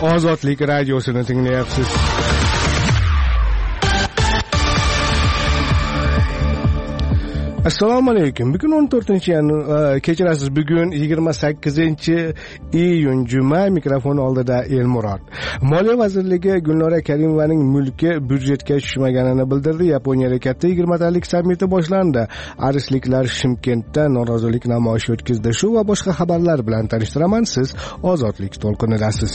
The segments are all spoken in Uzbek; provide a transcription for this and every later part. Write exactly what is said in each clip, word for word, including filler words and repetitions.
Ozodlik radiosini tinglayapsiz. Assalomu alaykum. Bugun o'n to'rtinchi yanvar, kechirasiz, bugun yigirma sakkizinchi iyun juma. Mikrofon oldida Elmurod. Moliya vazirligi Gulnora Karimovaning mulki byudjetga tushmaganini bildirdi. Yaponiyada katta yigirmatalik sammiti boshlandi. Arisliklar Shimkentda norozilik namoyishi o'tkazdi. Shu va boshqa xabarlar bilan tanishtiraman. Siz Ozodlik to'lqinidasiz.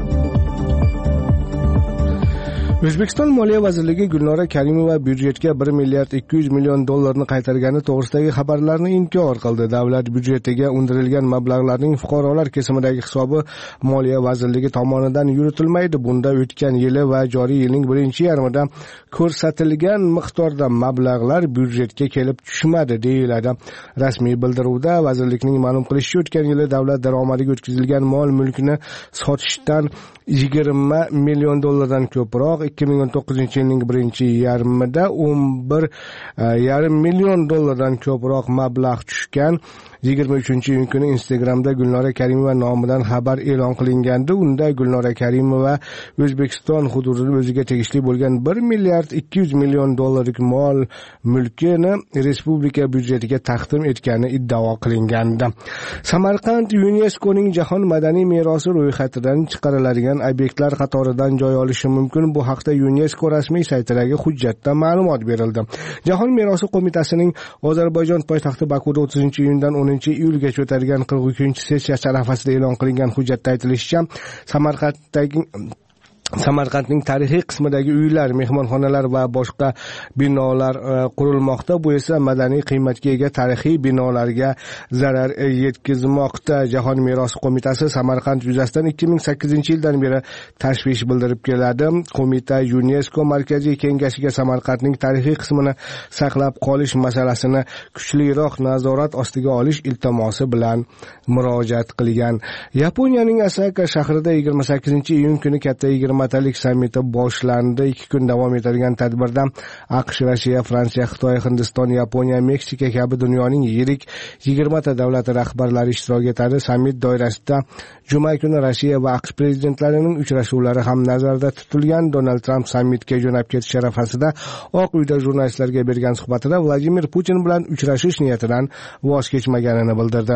O'zbekiston Moliya vazirligi Gulnora Karimova byudjetga bir milliard ikki yuz million dollarni qaytargani to'g'risidagi xabarlarni inkor qildi. Davlat byudjetiga undirilgan mablag'larning fuqarolar kesimidagi hisobi Moliya vazirligi tomonidan yuritilmaydi. Bunda o'tgan yili va joriy yilning birinchi yarmida ko'rsatilgan miqdorda mablag'lar byudjetga kelib tushmadi, deyiladi rasmiy bildiruvda. Vazirlikning ma'lum qilishicha, o'tgan yili davlat daromadiga o'tkazilgan mol mulkni sotishdan yigirma million dollardan ko'proq, ikki ming o'n to'qqizinchi yilning birinchi yarmida o'n bir yarim million dollardan ko'proq mablag' tushgan. yigirma uchinchi iyun kuni Instagramda Gulnora Karimova nomidan xabar e'lon qilingandi. Unda Gulnora Karimova O'zbekiston hududida o'ziga tegishli bo'lgan bir milliard ikki yuz million dollarlik mol mulkini respublika byudjetiga taqdim etgani iddao qilingandi. Samarqand YuNESKOning jahon madaniy merosi ro'yxatidan chiqariladigan obyektlar qatoridan joy olishi mumkin. Bu haqda YuNESKO rasmiy saytidagi hujjatda ma'lumot berildi. Jahon merosi qo'mitasining Ozarbayjon poytaxti Bakuda o'ttizinchi iyundan o'ninchi iyulgacha o'tadigan qirq uchinchi sessiyasi arafasida e'lon qilingan hujjatda aytilishicha, Samarqanddagi Samarqandning tarixiy qismidagi uylar, mehmonxonalar va boshqa binolar qurilmoqda. Bu esa madaniy qiymatga ega tarixiy binolarga zarar yetkazmoqda. Jahon merosi qo'mitasi Samarqand yuzasidan ikki ming sakkizinchi yildan beri tashvish bildirib keladi. Qo'mita YuNESKO markaziy kengashiga Samarqandning tarixiy qismini saqlab qolish masalasini kuchliroq nazorat ostiga olish iltimosi bilan murojaat qilgan. Yaponiyaning Osaka shahrida yigirma sakkizinchi iyun kuni katta yigirma talik sammiti boshlandi. ikki kun davom etadigan tadbirda AQSh, Rossiya, Fransiya, Xitoy, Hindiston, Yaponiya, Meksika kabi dunyoning yirik yigirma ta davlati rahbarlari ishtirok etadi. Sammit doirasida juma kuni Rossiya va AQSh prezidentlarining uchrashuvlari ham nazarda tutilgan. Donald Trump sammitga jo'nab ketish arafasida Oq uyda jurnalistlarga bergan suhbatida Vladimir Putin bilan uchrashish niyatidan voz kechmaganini bildirdi.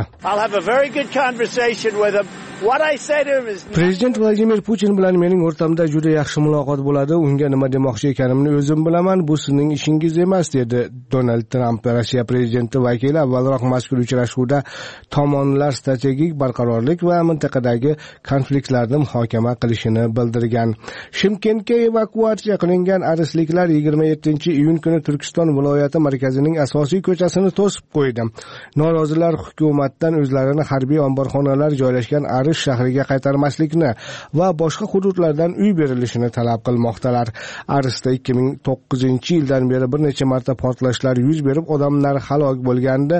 Prezident Vladimir Putin bilan mening o'rtamda juda yaxshi muloqot bo'ladi. Unga nima demoqchi ekanimni o'zim bilaman. Bu sizning ishingiz emas, dedi Donald Trump. Rossiya prezidenti vakili avvalroq mazkur uchrashuvda tomonlar strategik barqarorlik va mintaqadagi konfliktlarni muhokama qilishini bildirgan. Shimkentga evakuatsiya qilingan arisliklar yigirma yettinchi iyun kuni Turkiston viloyati markazining asosiy ko'chasini to'sib qo'ydi. Norozilar hukumatdan o'zlarini harbiy omborxonalar joylashgan Aris shahriga qaytarmaslikni va boshqa hududlardan uy berilishini talab qilmoqdalar. Arisda ikki ming to'qqizinchi yildan beri bir necha marta portlashlar yuz berib, odamlar halok bo'lgandi.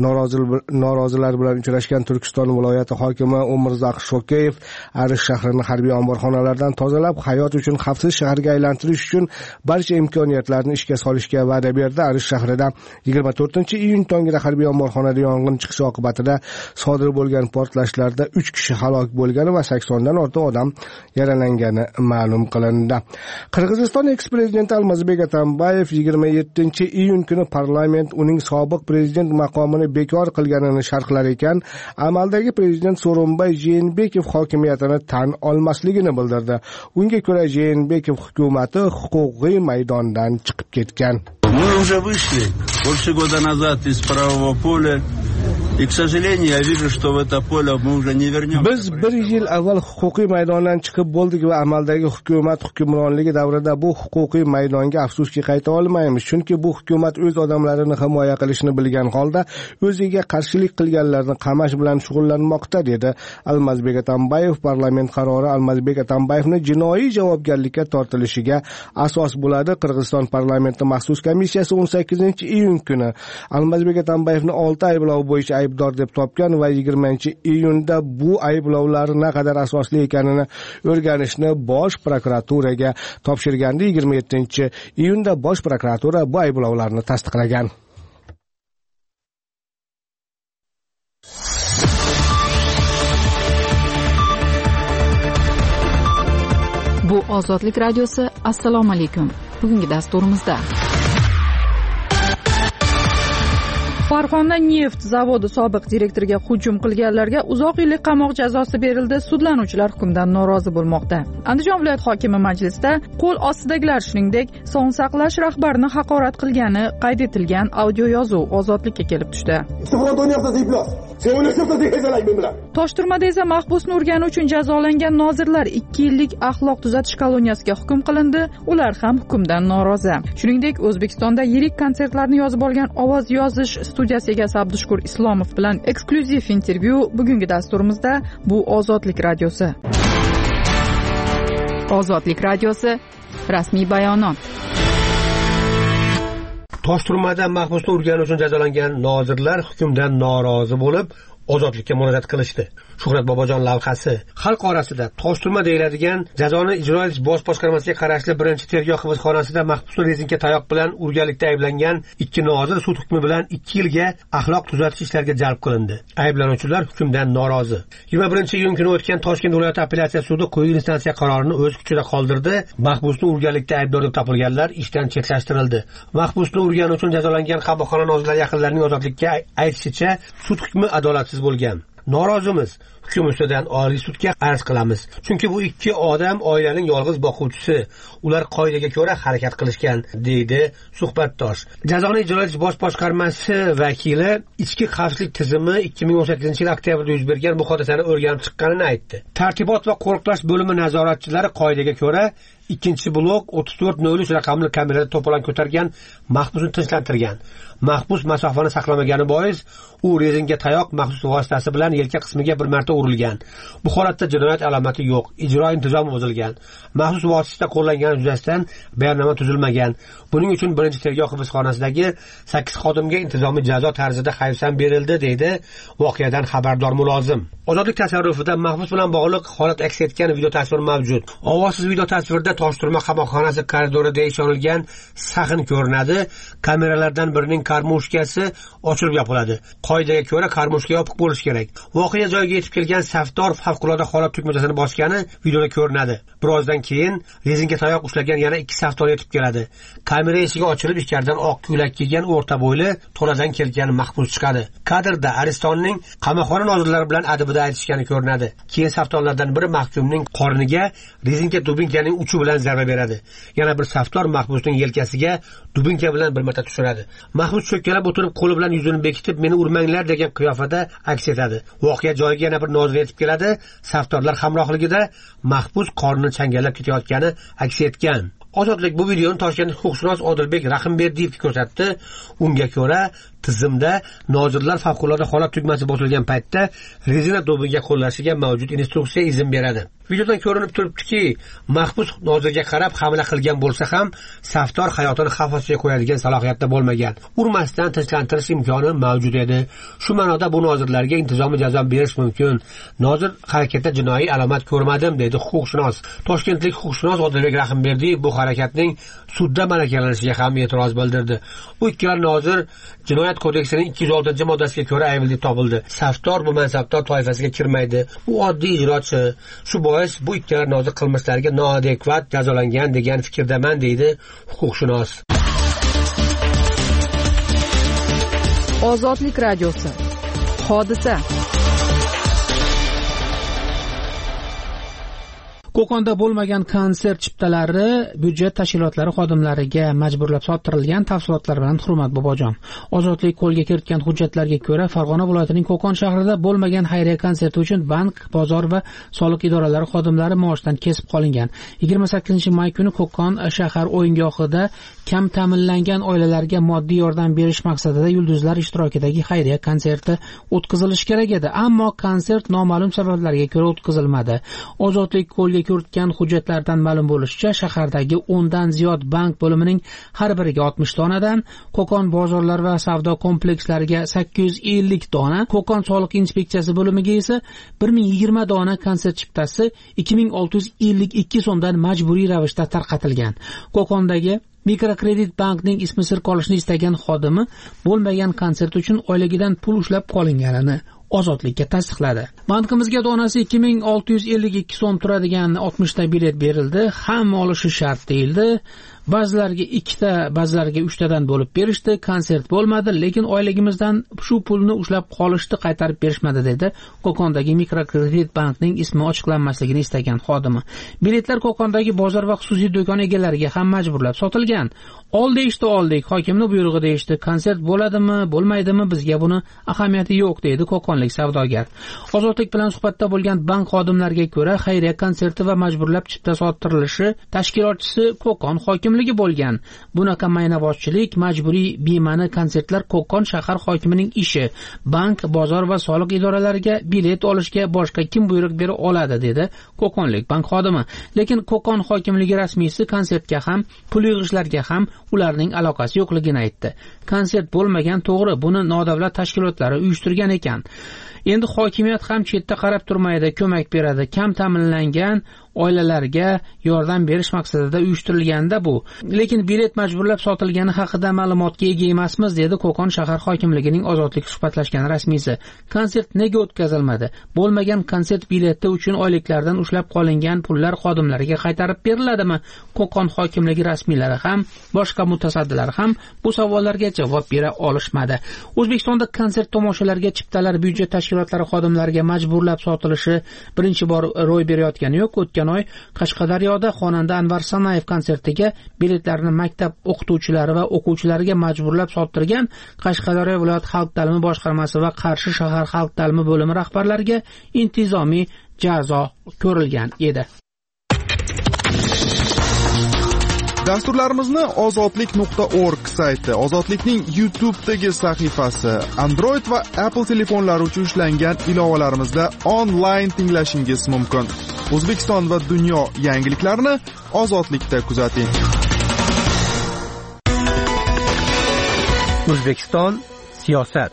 Norozilar bilan uchrashgan Turkiston viloyati hokimi Umurzoq Shokeyev Aris shahrini harbiy omborxonalardan tozalab, hayot uchun xavfsiz shaharga aylantirish uchun barcha imkoniyatlarni ishga solishga va'da berdi. Aris shahrida yigirma to'rtinchi iyun tongida harbiy omborxonada yong'in chiqishi oqibatida sodir bo'lgan portlashlarda uch kishi halok bo'lgani va saksondan ortiq odam yaralangani ma'lum qilindi. Qirg'iziston eks-prezidenti Almazbek Atambayev yigirma yettinchi iyun kuni parlament uning sobiq prezident maqomini bekor qilganini sharhlar ekan, amaldagi prezident So'ronbay Jeenbekov hokimiyatini tan olmasligini bildirdi. Unga ko'ra Jeenbekov hukumati huquqiy maydondan chiqib ketgan. Мы уже вышли больше года назад из правового поля. И, к сожалению, я вижу, что в это поле мы уже не вернемся. Biz bir yil avval huquqiy maydondan chiqib bo'ldik va amaldagi hukumat hukmronligi davrida bu huquqiy maydonga afsuski qayta olmaymiz. Chunki bu hukumat o'z odamlarini himoya qilishni bilgan holda o'ziga qarshilik qilganlarni qamash bilan shug'ullanmoqda, dedi Almazbek Atambayev. Parlament qarori Almazbek Atambayevni jinoiy javobgarlikka tortilishiga asos bo'ladi. Qirg'iziston parlamenti maxsus komissiyasi o'n sakkizinchi iyun kuni Almazbek Atambayevni olti ayblov bo'yicha aybdor deb topgan va yigirmanchi iyunda bu ayblovlar naqadar asosli ekanini o'rganishni bosh prokuraturaga topshirgandi. yigirma yettinchi iyunda bosh prokuratura bu ayblovlarni tasdiqlagan. Ozodlik radiosi, assalomu alaykum. Bugungi dasturimizda Farg'ona neft zavodi sobiq direktoriga hujum qilganlarga uzoq yillik qamoq jazosi berildi. Sudlanuvchilar hukmdan norozi bo'lmoqda. Andijon viloyat hokimi majlisda qo'l ostidagilar, shuningdek, sog'liqni saqlash rahbarini haqorat qilgani qayd etilgan audio yozuv ozodlikka kelib tushdi. Toshturmada esa mahbusni urgani uchun jazolangan nozirlar ikki yillik axloq tuzatish koloniyasiga hukm qilindi. Ular ham hukmdan norozi. Shuningdek, O'zbekistonda yirik konsertlarni yozib olgan ovoz yozish studiyasi egasi Abdushukur Islomov bilan eksklyuziv intervyu bugungi dasturimizda. Bu Ozodlik radiosi. Ozodlik radiosi rasmiy bayonot. Toshturmada mahbusni urgani uchun jazolangan nozirlar hukmdan norozi bo'lib, ozodlikka murojaat qilishdi. Shuhrat Bobojon lavhasi. Xalq orasida Toshturma deyiladigan jazoni ijro etish bosh boshqarmasiga qarashli birinchi tergov hibsxonasida mahbusni rezinka tayoq bilan urganlikda ayblangan ikki nozir sud hukmi bilan ikki yilga axloq tuzatish ishlariga jalb qilindi. Ayblanuvchilar hukmdan norozi. yigirma birinchi iyun kuni o'tgan Toshkent viloyat apellyatsiya sudi quyi instansiya qarorini o'z kuchida qoldirdi. Mahbusni urganlikda aybdor deb topilganlar ishdan chetlashtirildi. Mahbusni urgani uchun jazolangan qamoqxona nozirlari yaqinlarining ozodlikka aytishicha, sud hukmi adolatsiz bo'lgan. Norozimiz. Hukm ustidan Oliy sudga arz qilamiz. Chunki bu ikki odam oilaning yolg'iz boquvchisi. Ular qoidaga ko'ra harakat qilishgan, deydi suhbatdosh. Jazoni ijro etish bosh boshqarmasi vakili ichki xavfsizlik tizimi ikki ming o'n sakkizinchi yil oktyabrda yuz bergan bu hodisani o'rganib chiqqanini aytdi. Tartibot va qo'riqlash bo'limi nazoratchilari qoidaga ko'ra ikkinchi blok o'ttiz to'rt nol uch raqamli kamerada to'polon ko'targan mahbusni tinchlantirgan. Mahbus masofani saqlamagani bois u rezinga tayoq maxsus vositasi bilan yelka qismiga bir marta urilgan. Bu holatda jinoyat alomati yo'q, ijro intizomi buzilgan. Maxsus vosita qo'llangani yuzasidan bayonnoma tuzilmagan. Buning uchun birinchi tergov hibsxonasidagi sakkiz xodimga intizomiy jazo tarzida hayfsan berildi, deydi voqeadan xabardor mulozim. Ozodlik tasarrufida mahbus bilan bog'liq holat aks etgan video tasvir mavjud. Ovozsiz video tasvirda Toshturma qamoqxonasi koridorida ishonilgan sahn ko'rinadi. Kameralardan birining karmushkasi ochilib yopiladi. Qoidaga ko'ra karmushka yopiq bo'lishi kerak. Voqea joyiga yetib kelgan safdor favqulodda holat tugmachasini bosgani videoda ko'rinadi. Birozdan keyin rezinka tayoq ushlagan yana ikki safdor yetib keladi. Kamera eshigi ochilib, ichkaridan oq ko'ylak kiygan o'rta bo'yli to'ladan kelgan mahbus chiqadi. Kadrda Aristonning qamoqxona nozirlari bilan adibida aytishgani ko'rinadi. Keyin safdorlardan biri mahkumning qorniga rezinka dubinkaning uchi bilan zarba beradi. Yana bir safdor mahbusning yelkasiga dubinka bilan bir marta tushiradi. Mahbus cho'kkalab o'tirib, qo'li bilan yuzini bekitib, meni urmanglar degan qiyofada aks etadi. Voqea joyiga yana bir nozir yetib keladi. Safdorlar hamrohligida mahbus qornini changallab ketayotgani aks etgan. Ozodlik bu videoni Toshkent huquqshunos Odilbek Rahimberdiyevga ko'rsatdi. Unga ko'ra, tizimda nozirlar favqulodda holat tugmasi bosilgan paytda rezina do'biga qo'llashiga mavjud instruksiya izn beradi. Videodan ko'rinib turibdiki, mahbus nozirga qarab hamla qilgan bo'lsa ham, safdor hayotini xavf ostiga qo'yadigan salohiyatda bo'lmagan. Urmasdan tinchlantirish imkoni mavjud edi. Shu ma'noda bu nozirlarga intizomiy jazo berish mumkin. Nozir harakatda jinoiy alomat ko'rmadim, dedi huquqshunos. Toshkentlik huquqshunos Odilbek Rahimberdiyev bu harakatning sudda malakalanishiga ham e'tiroz bildirdi. Bu ikkala nozir Jinoyat kodeksining ikki yuz oltinchi moddasiga ko'ra aybli deb topildi. Safdor bu mansabdor toifasiga kirmaydi. U oddiy ijrochi. Shu bois bu ikkala nozir qilmishlariga noadekvat jazolangan degan fikrdaman, deydi huquqshunos. Ozodlik radiosi. Hodisa. Qo'qonda bo'lmagan konsert chiptalari byudjet tashkilotlari xodimlariga majburlab sotirilgan. Tafsilotlar bilan Hurmat Bobojon. Ozodlik qo'lga kiritgan hujjatlarga ko'ra, Farg'ona viloyatining Qo'qon shahrida bo'lmagan xayriya konserti uchun bank, bozor va soliq idoralari xodimlari maoshdan kesib qolingan. yigirma sakkizinchi may kuni Qo'qon shahar o'yingohida kam ta'minlangan oilalarga moddiy yordam berish maqsadida yulduzlar ishtirokidagi xayriya konserti o'tkazilishi kerak edi, ammo konsert noma'lum sabablarga ko'ra o'tkazilmadi. Ozodlik qo'lga kiritgan hujjatlardan ma'lum bo'lishicha, shahardagi o'ndan ziyod bank bo'limining har biriga oltmish donadan, Qo'qon bozorlar va savdo komplekslariga sakkiz yuz ellik dona, Qo'qon soliq inspeksiyasi bo'limiga esa bir ming yigirma dona konsert chiptasi ikki ming olti yuz ellik ikki so'mdan majburiy ravishda tarqatilgan. Qo'qondagi Mikrokredit bankning ismi sir qolishni istagan xodimi bo'lmagan konsert uchun oyligidan pul ushlab qolinganini ozodlikka tasdiqladi. Bankimizga donasi ikki ming olti yuz ellik ikki so'm turadigan oltmishta bilet berildi. Hamma olishi shart deyildi. Ba'zilarga ikkita, ba'zilarga uchtadan bo'lib berishdi. Konsert bo'lmadi, lekin oyligimizdan shu pulni ushlab qolishdi, qaytarib berishmadi dedi Qo'qondagi mikrokredit bankning ismi ochiqlanmasligini istagan xodimi. Biletlar Qo'qondagi bozor va xususiy do'kon egalariga ham majburlab sotilgan. Ol deyishdi, oldik, hokimning buyrug'i deyishdi. Konsert bo'ladimi, bo'lmaydimi, bizga buni ahamiyati yo'q deydi qo'qonlik savdogar. Ozodlik bilan suhbatda bo'lgan bank xodimlariga ko'ra, xayriya konserti va majburlab chipta sotirilishi tashkilotchisi Qo'qon hokimligi bo'lgan. Bunaqa maynavozchilik, majburiy bema'ni konsertlar Qo'qon shahar hokimining ishi. Bank, bozor va soliq idoralariga bilet olishga boshqa kim buyruq bera oladi, dedi qo'qonlik bank xodimi. Lekin Qo'qon hokimligi rasmiysi konsertga ham, pul yig'ishlarga ham ularning aloqasi yo'qligini aytdi. Konsert bo'lmagan, to'g'ri, buni nodavlat tashkilotlari uyushtirgan ekan. Endi hokimiyat ham chetda qarab turmaydi, ko'mak beradi. Kam ta'minlangan oilalarga yordam berish maqsadida uyushtirilganda bu. Lekin bilet majburlab sotilgani haqida ma'lumotga ega emasmiz, dedi Qo'qon shahar hokimligining ozodlik suhbatlashgan rasmiysi. Konsert nega o'tkazilmadi? Bo'lmagan konsert bileti uchun oyliklardan ushlab qolingan pullar xodimlarga qaytarib beriladimi? Qo'qon hokimligi rasmiylari ham, boshqa mutasaddilar ham bu savollarga javob bera olishmadi. O'zbekistonda konsert tomoshalarga chiptalar byudjet tashkilotlari xodimlariga majburlab sotilishi birinchi bor ro'y berayotgani yo'q. O'tgan oy Qashqadaryoda xonanda Anvar Sanayev konsertiga biletlarni maktab o'qituvchilari va o'quvchilariga majburlab sottirgan Qashqadaryo viloyat xalq ta'limi boshqarmasi va Qarshi shahar xalq ta'limi bo'limi rahbarlariga intizomiy jazo ko'rilgan edi. Dasturlarimizni ozodlik nuqta org sayti, Ozodlikning YouTube'dagi sahifasi, Android va Apple telefonlari uchun ishlangan ilovalarimizda onlayn tinglashingiz mumkin. O'zbekiston va dunyo yangiliklarini Ozodlikda kuzating. O'zbekiston siyosat.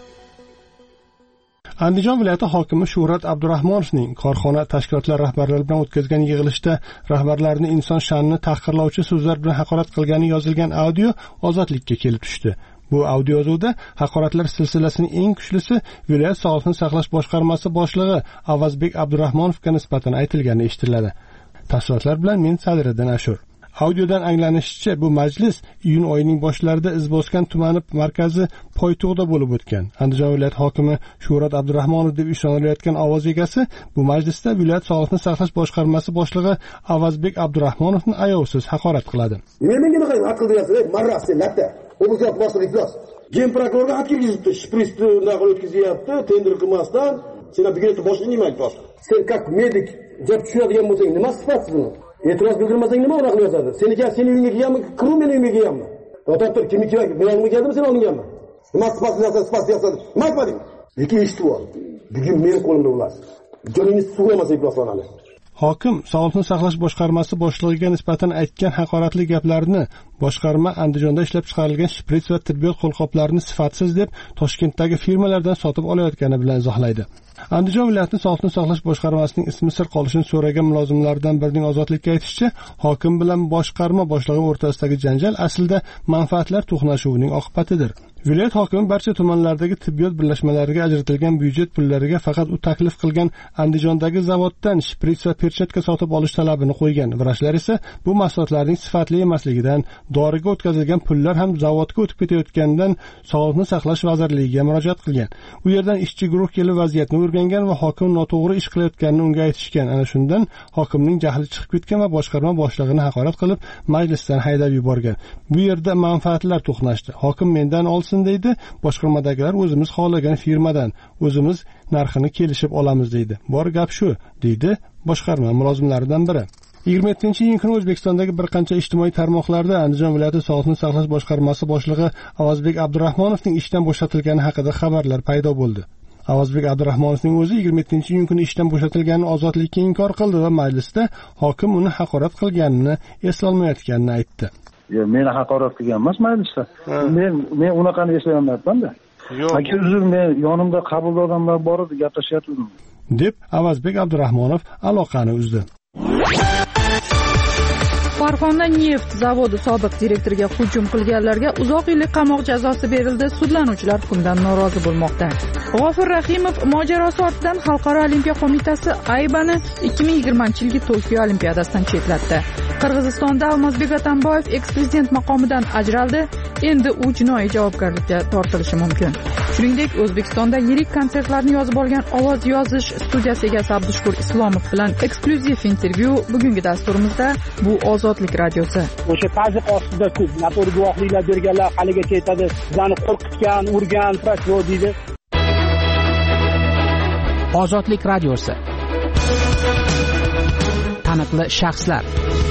Andijon viloyati hokimi Shuhrat Abdurahmonovning korxona tashkilotlar rahbarlari bilan o'tkazgan yig'ilishda rahbarlarni inson sha'nini tahqirlovchi so'zlar bilan haqorat qilgani yozilgan audio ozodlikka kelib tushdi. Bu audio yozuvda haqoratlar silsilasining eng kuchlisi viloyat sog'liqni saqlash boshqarmasi boshlig'i Avazbek Abdurahmonovga nisbatan aytilgani eshitiladi. Tafsilotlar bilan men Sadiriddin Ashur. Audiodan anglanishicha, bu majlis iyun oyining boshlarida Izboskan tumani markazi Poyto'g'da bo'lib o'tgan. Andijon viloyati hokimi Shuhrat Abdurahmonov deb ishonilayotgan ovoz egasi bu majlisda viloyat sog'liqni saqlash boshqarmasi boshlig'i Avazbek Abdurahmonovni ayovsiz haqorat qiladi. Menga nima qilib aql deyapsiz, marras latta. Obuzat boshliq iflos. Gen prokurorga xat kelgizibdi, shpristni undan o'tkazyapti, tender qilmasdan. Sen biletni boshqa nima aytasiz? Sen как medik deb tushunadigan bo'lsang, nima sifatsiz buni? E'tiroz bildirmasang nima unaqa yozadi? Seniki seni uyingga kelganmi, kiru meni uyimga kelganmi? To'xtatib, kim kerak? Men olib keldimmi, sen olganmi? Nima sifatsiz yozadi, sifatsiz yozadi. Nima aytmading? Lekin eshitib ol. Bugun men qo'limda bo'lasiz. Joningiz sug'lamasa ifloslanadi. Hokim sog'liqni saqlash boshqarmasi boshlig'iga nisbatan aytgan haqoratli gaplarni boshqarma Andijonda ishlab chiqarilgan shprits va tibbiyot qo'lqoplarini sifatsiz deb Toshkentdagi firmalardan sotib olayotgani bilan izohlaydi. Andijon viloyati sog'liqni saqlash boshqarmasining ismi sir qolishini so'ragan mulozimlardan birining ozodlikka aytishicha, hokim bilan boshqarma boshlig'i o'rtasidagi janjal aslida manfaatlar to'qnashuvining oqibatidir. Viloyat hokimi barcha tumanlardagi tibbiyot birlashmalariga ajratilgan byudjet pullariga faqat u taklif qilgan Andijondagi zavoddan shprits va perchatka sotib olish talabini qo'ygan. Vrachlar esa bu mahsulotlarning sifatli emasligidan, doriga o'tkazilgan pullar ham zavodga o'tib ketayotganidan Sog'liqni saqlash vazirligiga murojaat qilgan. U yerdan ishchi guruh kelib vaziyatni o'rgangan va hokim noto'g'ri ish qilayotganini unga aytishgan. Ana shundan hokimning jahli chiqib ketgan va boshqarma boshlig'ini haqorat qilib majlisdan haydab yuborgan. Bu yerda manfaatlar to'qnashdi. Hokim mendan olsin deydi, boshqarmadagilar o'zimiz xohlagan firmadan o'zimiz narxini kelishib olamiz deydi. Bor gap shu, deydi boshqarma mulozimlaridan biri. yigirma yettinchi iyun kuni O'zbekistondagi bir qancha ijtimoiy tarmoqlarda Andijon viloyati sog'liqni saqlash boshqarmasi boshlig'i Avazbek Abdurahmonovning ishdan bo'shatilgani haqida xabarlar paydo bo'ldi. Avazbek Abdurahmonovning o'zi yigirma yettinchi iyun kuni ishdan bo'shatilganini ozodlikka inkor qildi va majlisda hokim uni haqorat qilganini eslolmayotganini aytdi. Yo'q, meni haqorat qilgan emas majlisda. Men men unaqani eslamayapman-da. Yo'q. Aka uzr, men yonimda qabulda odamlar bor edi, gaplashyaptim. deb Avazbek Abdurahmonov aloqani uzdi. Farg'ona neft zavodi sobiq direktoriga hujum qilganlarga uzoq yillik qamoq jazosi berildi. Sudlanuvchilar hukmdan norozi bo'lmoqda. G'ofur Rahimov mojarosi ortidan Xalqaro olimpiya qo'mitasi Aybani ikki ming yigirmanchi yilgi Tokio olimpiadasidan chetlatdi. Qirg'izistonda Almazbek Atamboyev eks-prezident maqomidan ajraldi. Endi u jinoiy javobgarlikka tortilishi mumkin. Shuningdek, O'zbekistonda yirik konsertlarni yozib olgan ovoz yozish studiyasi egasi Abdushukur Islomov bilan eksklyuziv intervyu bugungi dasturimizda. Bu Ozodlik radiosi. O'sha taziq ostida ko'p noto'g'ri guvohliklar berganlar haligacha aytadi, bizlarni qo'rqitgan, urgan, prokuror deydi. Ozodlik radiosi. Taniqli shaxslar.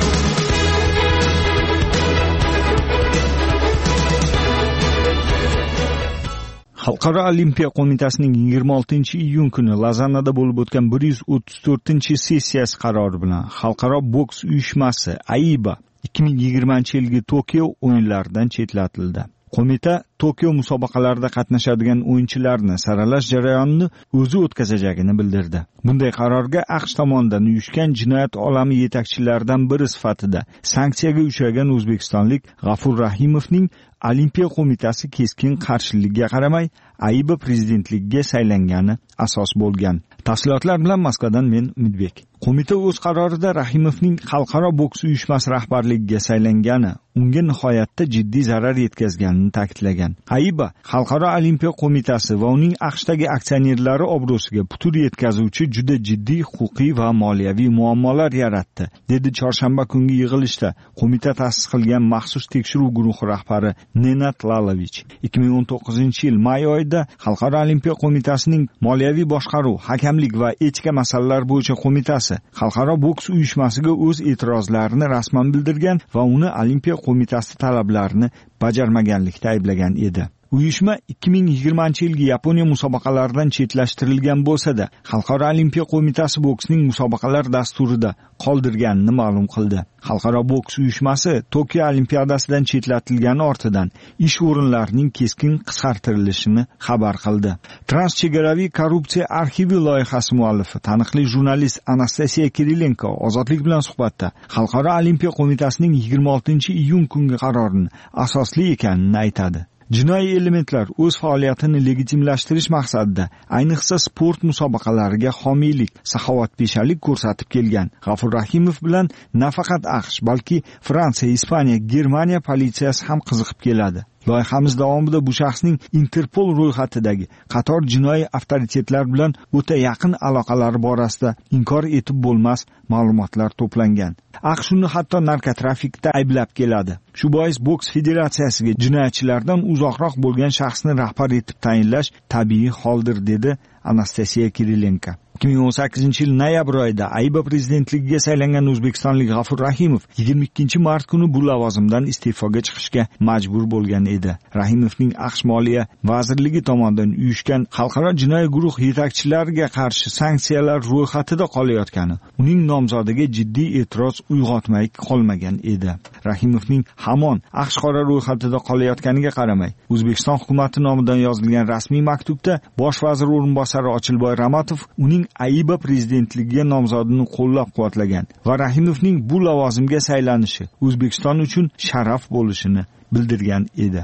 Xalqaro olimpiya qo'mitasining yigirma oltinchi iyun kuni Lozannada bo'lib o'tgan bir yuz o'ttiz to'rtinchi sessiyasi qarori bilan Xalqaro boks uyushmasi A I B A ikki ming yigirmanchi yilgi Tokio o'yinlaridan chetlatildi. Qo'mita Tokio musobaqalarida qatnashadigan o'yinchilarni saralash jarayonini o'zi o'tkazajagini bildirdi. Bunday qarorga AQSh tomonidan uyushgan jinoyat olami yetakchilaridan biri sifatida sanksiyaga uchragan o'zbekistonlik G'afur Rahimovning Olimpiya qo'mitasi keskin qarshiligiga qaramay A I B A prezidentligiga saylangani asos bo'lgan. Tafsilotlar bilan Moskvadan men Umidbek. Qo'mita o'z qarorida Rahimovning Xalqaro boks uyushmasi rahbarligiga saylangani unga nihoyatda jiddiy zarar yetkazganini ta'kidlagan. A I B A Xalqaro olimpiya qo'mitasi va uning AQShdagi aktsionerlari obro'siga putur yetkazuvchi juda jiddiy huquqiy va moliyaviy muammolar yaratdi, dedi chorshanba kungi yig'ilishda qo'mita ta'sis qilgan maxsus tekshiruv guruhi rahbari Nenat Lalovich. ikki ming o'n to'qqizinchi yil may oyida Xalqaro olimpiya qo'mitasining moliyaviy boshqaruv, hakamlik va etika masalalari bo'yicha qo'mitasi Xalqaro boks uyushmasiga o'z e'tirozlarini rasman bildirgan va uni olimpiya qo'mitasi talablarini bajarmaganlikda ayblagan edi. Uyushma ikki ming yigirmanchi yilgi Yaponiya musobaqalaridan chetlashtirilgan bo'lsa-da, Xalqaro olimpiya qo'mitasi boksning musobaqalar dasturida qoldirganini ma'lum qildi. Xalqaro boks uyushmasi Tokio olimpiadasidan chetlatilgani ortidan ish o'rinlarining keskin qisqartirilishini xabar qildi. Transchegaraviy korrupsiya arxivi loyihasi muallifi, taniqli jurnalist Anastasiya Kirilenko Ozodlik bilan suhbatda Xalqaro olimpiya qo'mitasining yigirma oltinchi iyun kungi qarorini asosli ekanini aytadi. Jinoiy elementlar o'z faoliyatini legitimlashtirish maqsadida ayniqsa sport musobaqalariga homiylik, saxovatpeshalik ko'rsatib kelgan G'afur Rahimov bilan nafaqat AQSh, balki Fransiya, Ispaniya, Germaniya politsiyasi ham qiziqib keladi. Loyihamiz davomida bu shaxsning Interpol ro'yxatidagi qator jinoiy avtoritetlar bilan o'ta yaqin aloqalari borasida inkor etib bo'lmas ma'lumotlar to'plangan. AQSh uni hatto narkotrafikda ayblab keladi. Shu bois boks federatsiyasiga jinoyatchilardan uzoqroq bo'lgan shaxsni rahbar etib tayinlash tabiiy holdir, dedi Anastasiya Kirilenko. ikki ming o'n sakkizinchi yil noyabr oyida A I B A prezidentligiga saylangan o'zbekistonlik G'afur Rahimov yigirma ikkinchi mart kuni bu lavozimdan iste'foga chiqishga majbur bo'lgan edi. Rahimovning AQSh Moliya vazirligi tomonidan uyushgan xalqaro jinoiy guruh yetakchilariga qarshi sanksiyalar ro'yxatida qolayotgani uning nomzodiga jiddiy e'tiroz uyg'otmay qolmagan edi. Rahimovning hamon AQSh qora ro'yxatida qolayotganiga qaramay, O'zbekiston hukumati nomidan yozilgan rasmiy maktubda bosh vazir o'rinbosari Ochilboy Ramatov uning A I B A prezidentligiga nomzodini qo'llab-quvvatlagan va Rahimovning bu lavozimga saylanishi O'zbekiston uchun sharaf bo'lishini bildirgan edi.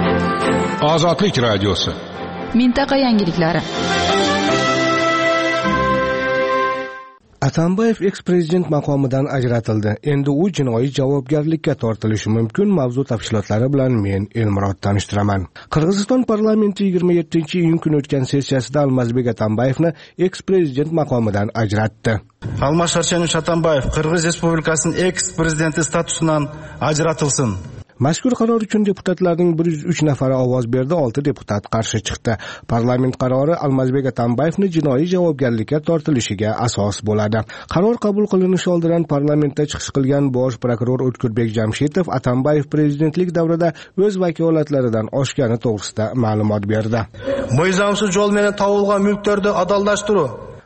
Ozodlik radiosi. Mintaqa yangiliklari. Atamboyev eks-prezident maqomidan ajratildi. Endi u jinoiy javobgarlikka tortilishi mumkin. Mavzu tafsilotlari bilan men Elmurod tanishtiraman. Qirg'iziston parlamenti yigirma yettinchi iyun kuni o'tgan sessiyasida Almazbek Atamboyevni eks-prezident maqomidan ajratdi. Almaz Sharchenovich Atamboyev Qirg'iz Respublikasining eks-prezidenti statusidan ajratilsin. Mazkur qaror uchun deputatlarning bir yuz uch nafari ovoz berdi, olti deputat qarshi chiqdi. Parlament qarori Almazbek Atamboyevni jinoiy javobgarlikka tortilishiga asos bo'ladi. Qaror qabul qilinishi oldidan parlamentda chiqish qilgan bosh prokuror O'tkurbek Jamshitov Atamboyev prezidentlik davrida o'z vakolatlaridan oshgani to'g'risida ma'lumot berdi. Mo'jizamsiz yo'l bilan topilgan mulklarni adallashtirish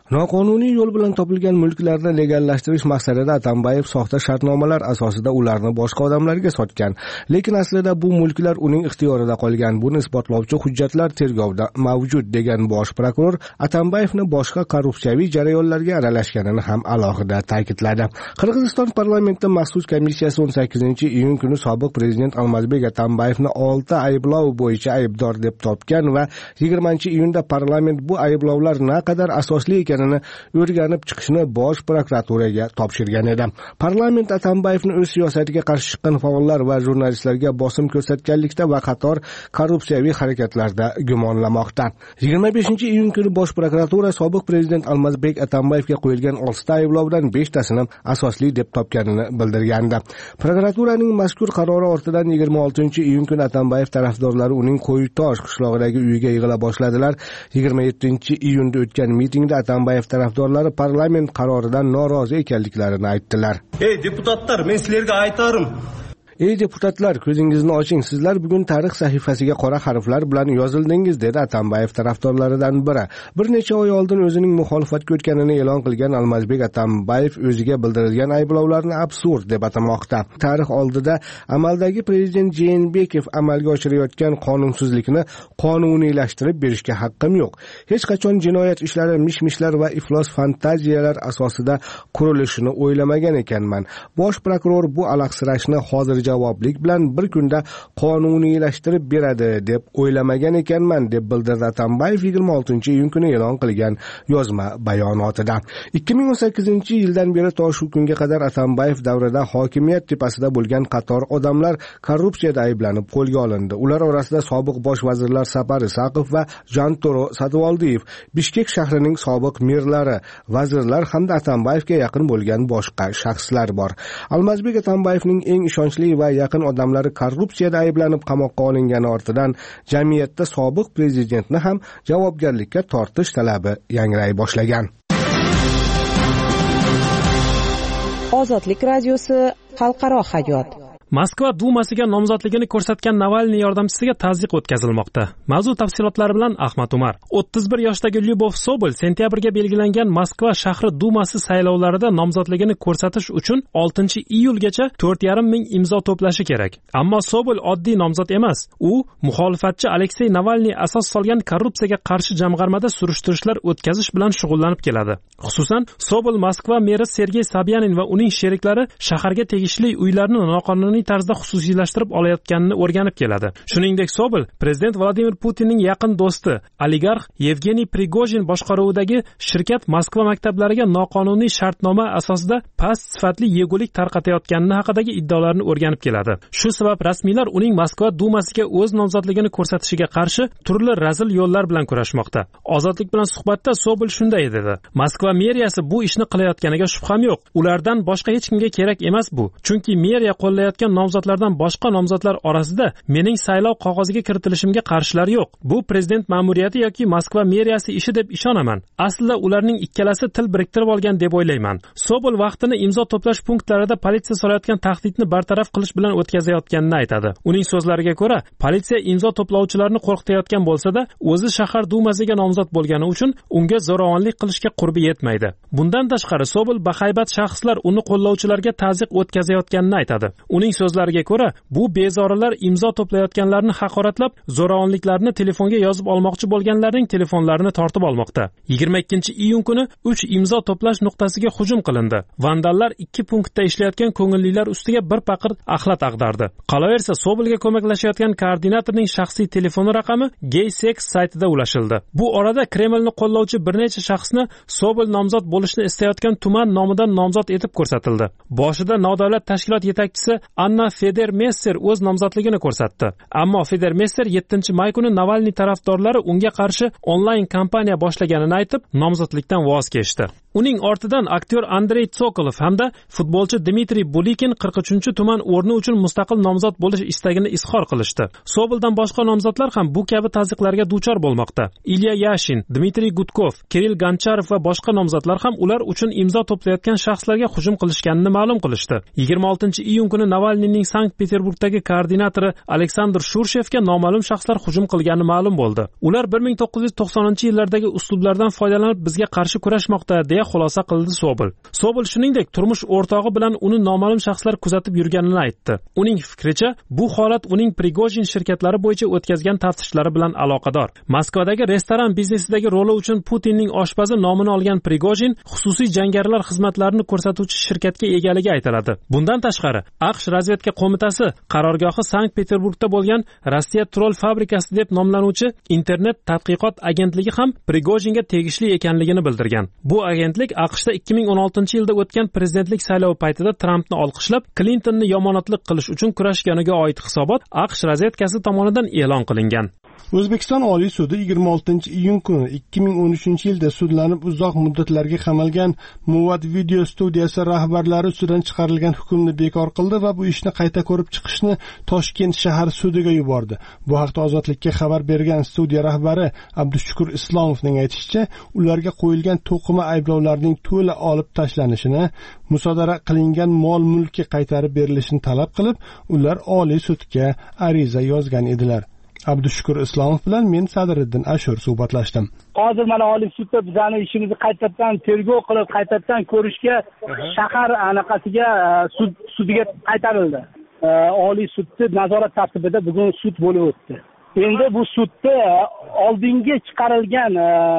Noqonuniy yo'l bilan topilgan mulklarni legallashtirish maqsadida Atambayev soxta shartnomalar asosida ularni boshqa odamlarga sotgan. Lekin aslida bu mulklar uning ixtiyorida qolgan. Buni isbotlovchi hujjatlar tergovda mavjud degan bosh prokuror Atambayevni boshqa korrupsiyaviy jarayonlarga aralashganini ham alohida ta'kidladi. Qirg'iziston parlamenti maxsus komissiyasi o'n sakkizinchi iyun kuni sobiq prezident Almazbek Atambayevni olti ayblov bo'yicha aybdor deb topgan va yigirmanchi iyunda parlament bu ayblovlar naqadar asosli ekanini o'rganib chiqishni bosh prokuraturaga topshirgan edi. Parlament Atambayevni o'z siyosatiga qarshi chiqqan faollar va jurnalistlarga bosim ko'rsatganlikda va qator korrupsiyaviy harakatlarda gumonlamoqda. yigirma beshinchi iyun kuni bosh prokuratura sobiq prezident Almazbek Atambayevga qo'yilgan olti aylovdan beshtasini asosli deb topganini bildirgandi. Prokuraturaning mazkur qarori ortidan yigirma oltinchi iyun kuni Atambayev tarafdorlari uning Qo'ytosh qishlog'idagi uyiga yig'ila boshladilar. yigirma yettinchi iyunda o'tgan mitingda Atambayev tarafdorlari parlament qaroridan norozi ekanliklarini aytdilar. Ey deputatlar, men sizlarga aytarim. Ey deputatlar, ko'zingizni oching. Sizlar bugun tarix sahifasiga qora harflar bilan yozildingiz, dedi Atambayev tarafdorlaridan biri. Bir necha oy oldin o'zining muxolifatga o'tganini e'lon qilgan Almazbek Atambayev o'ziga bildirilgan ayblovlarni absurd deb atamoqda. Tarix oldida amaldagi prezident Jeenbekov amalga oshirayotgan qonunsizlikni qonuniylashtirib berishga haqqim yo'q. Hech qachon jinoyat ishlari mish-mishlar va iflos fantaziyalar asosida qurilishini o'ylamagan ekanman. Bosh prokuror bu alaqsirashni hozir javoblik bilan bir kunda qonuniylashtirib beradi deb o'ylamagan ekanman, deb bildirdi Atambayev yigirma oltinchi iyun kuni e'lon qilgan yozma bayonotida. ikki ming o'n sakkizinchi yildan beri to shu kunga qadar Atambayev davrida hokimiyat tepasida bo'lgan qator odamlar korrupsiyada ayblanib qo'lga olindi. Ular orasida sobiq bosh vazirlar Sapar Isaqov va Jantoro Satvoldiyev, Bishkek shahrining sobiq merlari, vazirlar hamda Atambayevga yaqin bo'lgan boshqa shaxslar bor. Almazbek Atambayevning eng ishonchli va yaqin odamlari korrupsiyada ayblanib qamoqqa olingani ortidan jamiyatda sobiq prezidentni ham javobgarlikka tortish talabi yangray boshlagan. Ozodlik radiosi xalqaro hayot. Moskva dumasiga nomzodligini ko'rsatgan Navalniy yordamchisiga tazyiq o'tkazilmoqda. Mavzu tafsilotlari bilan Ahmad Umar. o'ttiz bir yoshdagi Lyubov Sobol sentyabrga belgilangan Moskva shahri dumasi saylovlarida nomzodligini ko'rsatish uchun oltinchi iyulgacha to'rt yarim ming imzo to'plashi kerak. Ammo Sobol oddiy nomzod emas. U muxolifatchi Aleksey Navalniy asos solgan korrupsiyaga qarshi jamg'armada surishtirishlar o'tkazish bilan shug'ullanib keladi. Xususan, Sobol Moskva meri Sergey Sobyanin va uning sheriklari shaharga tegishli uylarni noqonuniy tarzda xususiylashtirib olayotganini o'rganib keladi. Shuningdek, Sobol prezident Vladimir Putinning yaqin do'sti oligarx Yevgeniy Prigojin boshqaruvidagi shirkat Moskva maktablariga noqonuniy shartnoma asosida past sifatli yegulik tarqatayotgani haqidagi iddaolarni o'rganib keladi. Shu sabab rasmiylar uning Moskva dumasiga o'z nomzodligini ko'rsatishiga qarshi turli razil yo'llar bilan kurashmoqda. Ozodlik bilan suhbatda Sobol shunday dedi: Moskva meriyasi bu ishni qilayotganiga shubham yo'q. Ulardan boshqa hech kimga kerak emas bu. Chunki meriya qo'llayotgan nomzodlardan boshqa nomzodlar orasida mening saylov qog'oziga kiritilishimga qarshilar yo'q. Bu prezident ma'muriyati yoki Moskva meriyasi ishi deb ishonaman. Aslida ularning ikkalasi til biriktirib olgan deb o'ylayman. Sobol vaqtini imzo to'plash punktlarida politsiya solayotgan tahdidni bartaraf qilish bilan o'tkazayotganini aytadi. Uning so'zlariga ko'ra, politsiya imzo to'plovchilarni qo'rqitayotgan bo'lsa-da, o'zi shahar dumasiga nomzod bo'lgani uchun unga zo'ravonlik qilishga qurbi yetmaydi. Bundan tashqari, Sobol bahaybat shaxslar uni qo'llovchilarga ta'ziq o'tkazayotganini aytadi. Uning so'zlariga ko'ra, bu bezorilar imzo to'playotganlarni haqoratlab, zo'ravonliklarni telefonga yozib olmoqchi bo'lganlarning telefonlarini tortib olmoqda. yigirma ikkinchi iyun kuni uch imzo to'plash nuqtasiga hujum qilindi. Vandallar ikki punktda ishlayotgan ko'ngillilar ustiga bir paqir axlat ag'dardi. Qolaversa, Sobolga ko'maklashayotgan koordinatorning shaxsiy telefoni raqami Gaysex saytida ulashildi. Bu orada Kremlni qo'llovchi bir necha shaxsni Sobol nomzod bo'lishni istayotgan tuman nomidan nomzod etib ko'rsatildi. Boshida nodavlat tashkilot yetakchisi Anna Federmesser o'z nomzodligini ko'rsatdi. Ammo Federmesser yettinchi may kuni Navalniy tarafdorlari unga qarshi onlayn kampaniya boshlaganini aytib, nomzodlikdan voz kechdi. Uning ortidan aktyor Andrey Tsokolov hamda futbolchi Dmitriy Bulikin qirq uchinchi tuman o'rni uchun mustaqil nomzod bo'lish istagini izhor qilishdi. Soboldan boshqa nomzodlar ham bu kabi tazyiqlarga duchor bo'lmoqda. Ilya Yashin, Dmitriy Gudkov, Kirill Goncharov va boshqa nomzodlar ham ular uchun imzo to'playotgan shaxslarga hujum qilishganini ma'lum qilishdi. yigirma oltinchi iyun kuni Navalniy Navalniyning Sankt Peterburgdagi koordinatori Aleksandr Shurshevga noma'lum shaxslar hujum qilgani ma'lum bo'ldi. Ular bir ming to'qqiz yuz to'qsoninchi yillardagi uslublardan foydalanib bizga qarshi kurashmoqda, deya xulosa qildi Sobol. Sobol shuningdek turmush o'rtog'i bilan uni noma'lum shaxslar kuzatib yurganini aytdi. Uning fikricha, bu holat uning Prigojin shirkatlari bo'yicha o'tkazgan taftishlari bilan aloqador. Moskvadagi restoran biznesidagi roli uchun Putinning oshpazi nomini olgan Prigojin xususiy jangarilar xizmatlarini ko'rsatuvchi shirkatga egaligi aytiladi. Bundan tashqari, AQSh razvedka qo'mitasi qarorgohi Sankt Peterburgda bo'lgan Rossiya Troll fabrikasi deb nomlanuvchi internet tadqiqot agentligi ham Prigojinga tegishli ekanligini bildirgan. Bu agentlik AQShda ikki ming o'n oltinchi yilda o'tgan prezidentlik saylovi paytida Trampni olqishlab, Klintonni yomonotlik qilish uchun kurashganiga oid hisobot AQSh razvedkasi tomonidan e'lon qilingan. O'zbekiston Oliy sudi yigirma oltinchi iyun kuni ikki ming o'n uchinchi yilda sudlanib uzoq muddatlarga qamalgan Muvat video studiyasi rahbarlari ustidan chiqarilgan hukmni bekor qildi va bu ishni qayta ko'rib chiqishni Toshkent shahar sudiga yubordi. Bu haqda Ozodlikka xabar bergan studiya rahbari Abdushukur Islomovning aytishicha, ularga qo'yilgan to'qima ayblovlarning to'la olib tashlanishini, musodara qilingan mol-mulkka qaytarib berilishini talab qilib, ular Oliy sudga ariza yozgan edilar. Abdushukur Islomov bilan men Sadriddin Ashur suhbatlashdim. Hozir mana Oliy sudda bizning ishimizni qaytadan tergov qilib, qaytadan ko'rishga shahar anaqasiga sud sudiga qaytarildi. Oliy sudda nazorat tartibida bugun sud bo'lib o'tdi. Endi bu sudda oldingi chiqarilgan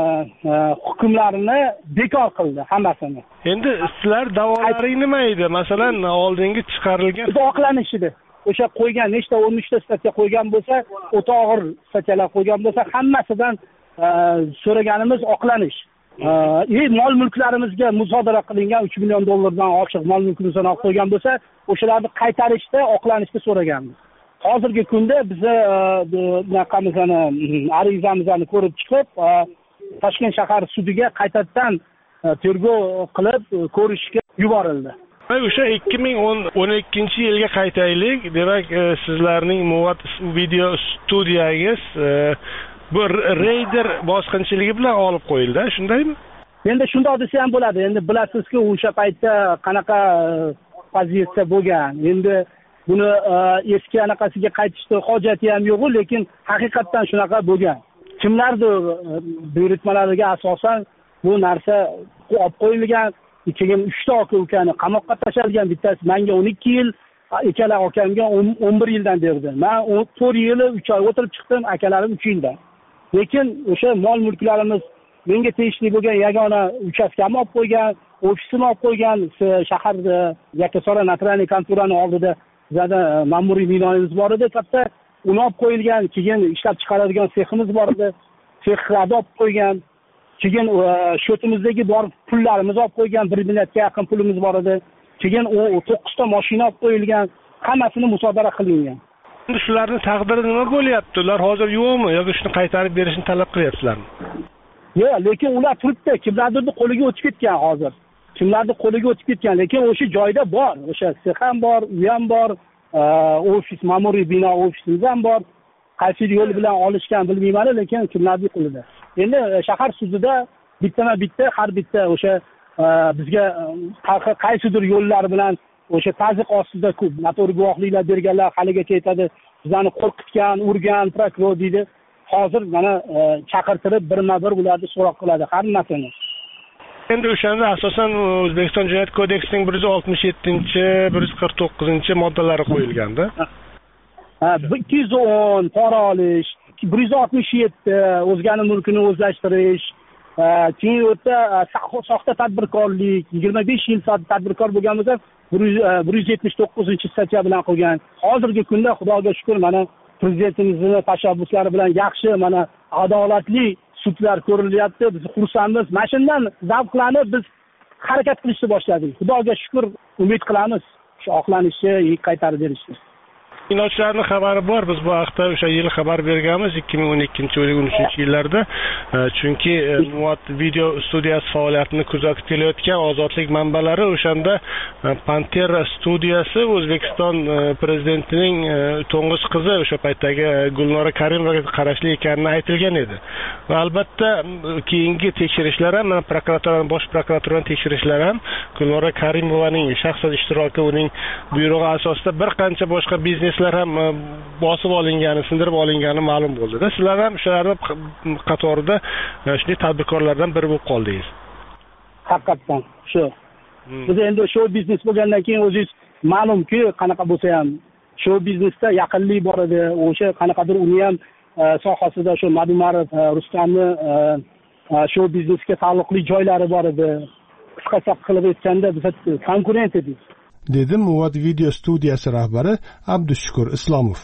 hukmlarni bekor qildi hammasini. Endi sizlar da'volaring nima edi? Masalan, oldingi chiqarilgan oqlanish edi. O'sha qo'ygan nechta o'n uchta statiya qo'ygan bo'lsa, o'ta og'ir statiyalar qo'ygan bo'lsa, hammasidan so'raganimiz oqlanish. E mol-mulklarimizga musodara qilingan uch million dollardan oshiq mol-mulkimizni olib qo'ygan bo'lsa, o'shalarni qaytarishda, oqlanishda so'raganmiz. Hozirgi kunda bizni bunaqamizni arizamizni ko'rib chiqib, Toshkent shahar sudiga qaytadan tergov qilib ko'rishga yuborildi. O'sha ikki ming o'n ikkinchi yilga qaytaylik. Demak, sizlarning Muvat video studiyangiz bu reyder bosqinchiligi bilan olib qo'yildi, shundaymi? Endi shunday desa ham bo'ladi. Endi bilasizki, o'sha paytda qanaqa pozitsiya bo'lgan. Endi buni eski anaqasiga qaytishda hojati ham yo'q, lekin haqiqatan shunaqa bo'lgan. Kimlardir buyurtmalariga asosan bu narsa olib qo'yilgan. Keyin uchta aka-ukani qamoqqa tashalgan, bittasi menga o'n ikki yil, ikkala akamga o'n bir yildan berdi. Men to'rt yil uch oy o'tirib chiqdim, akalarim uch yildan. Lekin o'sha mol-mulklarimiz menga tegishli bo'lgan yagona uchastkani olib qo'ygan, ofisini olib qo'ygan, shaharda Yakkasaroy notarial kontorani oldida bizda ma'muriy binomiz bor edi, katta, uni olib qo'yilgan, keyin ishlab chiqaradigan seximiz bor edi, sexlarni olib qo'ygan. Keyin shotimizdagi bor pullarimizni olib qo'ygan, bir millionga yaqin pulimiz bor edi. Keyin u to'qqizta mashina olib qo'yilgan, hammasini musodara qilingan. Endi shularning taqdiri nima bo'lyapti? Ular hozir yo'qmi yoki shuni qaytarib berishni talab qilyapsizlarmi? Yo'q, lekin ular turibdi, kimlarning qo'liga o'tib ketgan hozir. Kimlarning qo'liga o'tib ketgan, lekin o'sha joyda bor, o'sha sex ham bor, uy ham bor, ofis, ma'muriy bino ofisimiz ham bor. Qaysi yo'l bilan olishgan bilmayman, lekin kimlarning qo'lida. Endi shahar sudida bittama-bitta har bitta o'sha bizga qaysidir yo'llar bilan o'sha taziq ostida ko'p noto'g'ri guvohliklar berganlar haligacha aytadi, bizlarni qo'rqitgan, urgan prokuror deydi. Hozir mana chaqirtirib birma-bir ularni so'roq qiladi hammasini. Endi o'shanda asosan O'zbekiston Jinoyat kodeksining bir yuz oltmish yettinchi, bir yuz qirq to'qqizinchi moddalari qo'yilganda. Ha, ikki yuz o'n pora olish, bir yuz oltmish yetti o'zganing mulkini o'zlashtirish, keyin o'ta soxta tadbirkorlik, yigirma besh yil tadbirkor bo'lgan bo'lsa, bir yuz yetmish to'qqizinchi statiya bilan qilgan. Hozirgi kunda Xudoga shukr, mana prezidentimizning tashabbuslari bilan yaxshi, mana adolatli sudlar ko'rilyapti. Biz xursandmiz. Mana shundan zavqlanib biz harakat qilishni boshladik. Xudoga shukr, umid qilamiz shu oqlanishni qaytarib berishni. Inochlarning xabari bor. Biz bu haqda o'sha yil xabar berganmiz ikki ming o'n ikkinchi va o'n uchinchi yillarda. Chunki Muvat video studiyasi faoliyatini kuzatib kelayotgan ozodlik manbalari o'shanda Pantera studiyasi O'zbekiston prezidentining to'ng'ich qizi o'sha paytdagi Gulnora Karimovaga qarashli ekanini aytilgan edi. Va albatta keyingi tekshirishlar ham prokuratura bosh prokuraturaning tekshirishlari ham Gulnora Karimovaning shaxsiy ishtiroki, uning buyrug'i asosida bir qancha boshqa bizneslar ham bosib olingani, sindirib olingani ma'lum bo'ldi-da. Sizlar ham shularning qatorida shunday tadbirkorlardan biri bo'lib qoldingiz. Haqiqatan shu. Biz endi show biznes bo'lgandan keyin o'zingiz ma'lumki, qanaqa bo'lsa ham show biznesda yaqinlik bor edi. O'sha qanaqadir uni ham sohasida shu Madumarov Rustamni show biznesga taalluqli joylari bor edi. Qisqacha qilib aytganda biz konkurent edik. Dedi Muvat video studiyasi rahbari Abdushukur Islomov.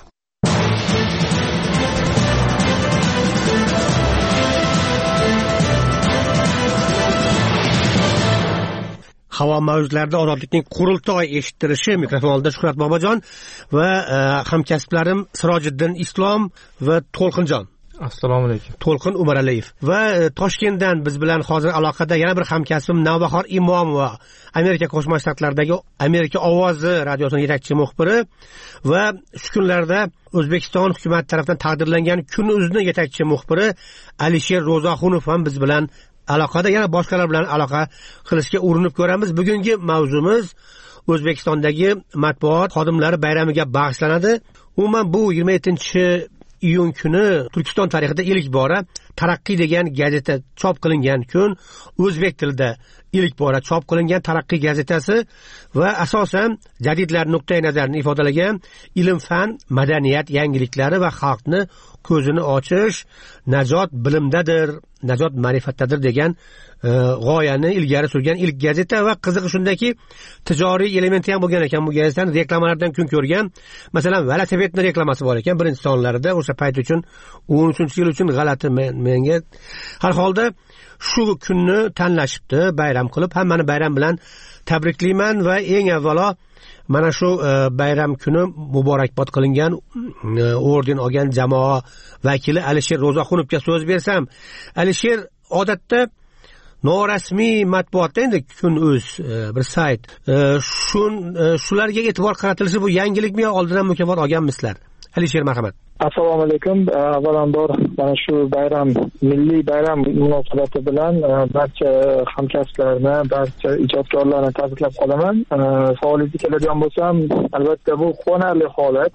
Havo mavjlarida ozodlikning qurultoy eshittirishi mikrofonda Shuhrat Bobojon va hamkasblarim Sirojiddin Islom va To'lqinjon. Assalomu alaykum. To'lqin Umaraliyev va Toshkentdan biz bilan hozir aloqada yana bir hamkasbim Navbahor Imomova, Amerika Qo'shma Shtatlaridagi Amerika ovozi radiosining yetakchi muxbiri va shu kunlarda O'zbekiston hukumati tomonidan taqdirlangan Kun.uzning yetakchi muxbiri Alisher Ro'zaxunov ham biz bilan aloqada, yana boshqalar bilan aloqa qilishga urinib ko'ramiz. Bugungi mavzumiz O'zbekistondagi matbuot xodimlari bayramiga bag'ishlanadi. Umuman bu yigirma yettinchi iyun kuni Turkiston tarixida ilk bora Taraqqiy degan gazeta chop qilingan kun, o'zbek tilida ilk bora chop qilingan Taraqqiy gazetasi va asosan jadidlar nuqtai nazarini ifodalagan ilm-fan, madaniyat yangiliklari va xalqni ko'zini ochish, najot bilimdadir, najot ma'rifatdadir degan e, g'oyani ilgari surgan ilk gazeta va qizig'i shundaki, tijoriy elementi ham bo'lgan ekan bu gazetaning reklamalardan kun ko'rgan. Masalan, velosipedning reklamasi bor ekan birinchi sonlarida, o'sha payt uchun o'n uchinchi yil uchun g'alati menga. Har holda shu kunni tanlashibdi bayram qilib, hammani bayram bilan tabriklayman va eng avvalo mana shu e, bayram kuni muborakbod qilingan e, orden olgan jamoa vakili Alisher Ro'zaxunovga so'z bersam, Alisher odatda norasmiy matbuotda endi Kun.uz e, bir sayt e, shun e, shularga e'tibor qaratilishi bu yangilikmi yo oldin ham mukofot olganmisizlar? Alisher, marhamat. Assalomu alaykum. Avvalambor mana shu bayram, milliy bayram munosabati bilan barcha hamkasblarni, barcha ijodkorlarni tabriklab qolaman. Savolingizga keladigan bo'lsam, albatta bu quvonarli holat.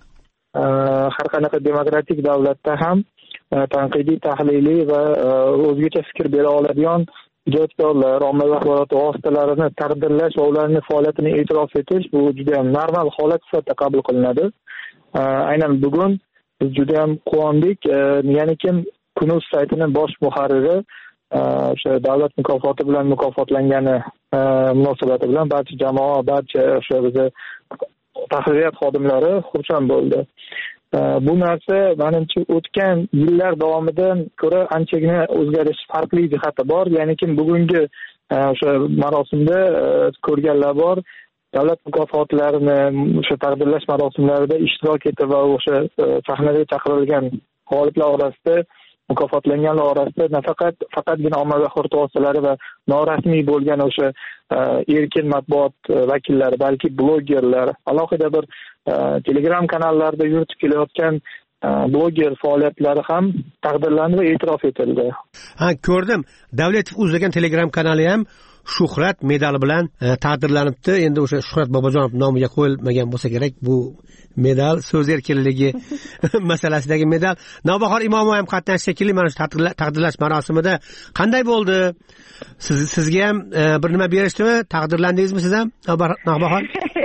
Har qanaqa demokratik davlatda ham tanqidiy, tahliliy va o'zgacha fikr bera oladigan ijodkorlar, ommaviy axborot vositalarini taqdirlash va ularning faoliyatini e'tirof etish bu juda ham normal holat sifatida qabul qilinadi. Aynan bugun biz juda ham quvondik. Ya'ni kim Kun.uz saytining bosh muharriri o'sha davlat mukofoti bilan mukofotlangani munosabati bilan barcha jamoa, barcha o'sha bizni tahririyat xodimlari xursand bo'ldi. Bu narsa menimcha o'tgan yillar davomidan ko'ra anchagina o'zgarish, farqli jihati bor. Ya'ni kim bugungi o'sha marosimda ko'rganlar bor. Davlat mukofotlarini o'sha taqdirlash marosimlarida ishtirok etib va o'sha sahnaga chaqirilgan g'oliblar orasida, mukofotlanganlar orasida nafaqat faqatgina ommaviy axborot vositalari va norasmiy bo'lgan o'sha erkin matbuot vakillari, balki blogerlar, alohida bir Telegram kanallarida yuritib kelayotgan bloger faoliyatlari ham taqdirlandi va e'tirof etildi. Ha, ko'rdim. Davletov.uz degan Telegram kanali ham Shuhrat medali bilan e, taqdirlanibdi. Endi o'sha Shuhrat Bobojonov nomiga qo'yilmagan bo'lsa kerak bu medal, so'z erkinligi masalasidagi medal. Navbahor Imomova ham qatnashdi shekilli mana shu taqdirlash marosimida. Qanday bo'ldi? Siz sizga ham e, bir nima berishdimi? Taqdirlandingizmi siz ham? Navbahor?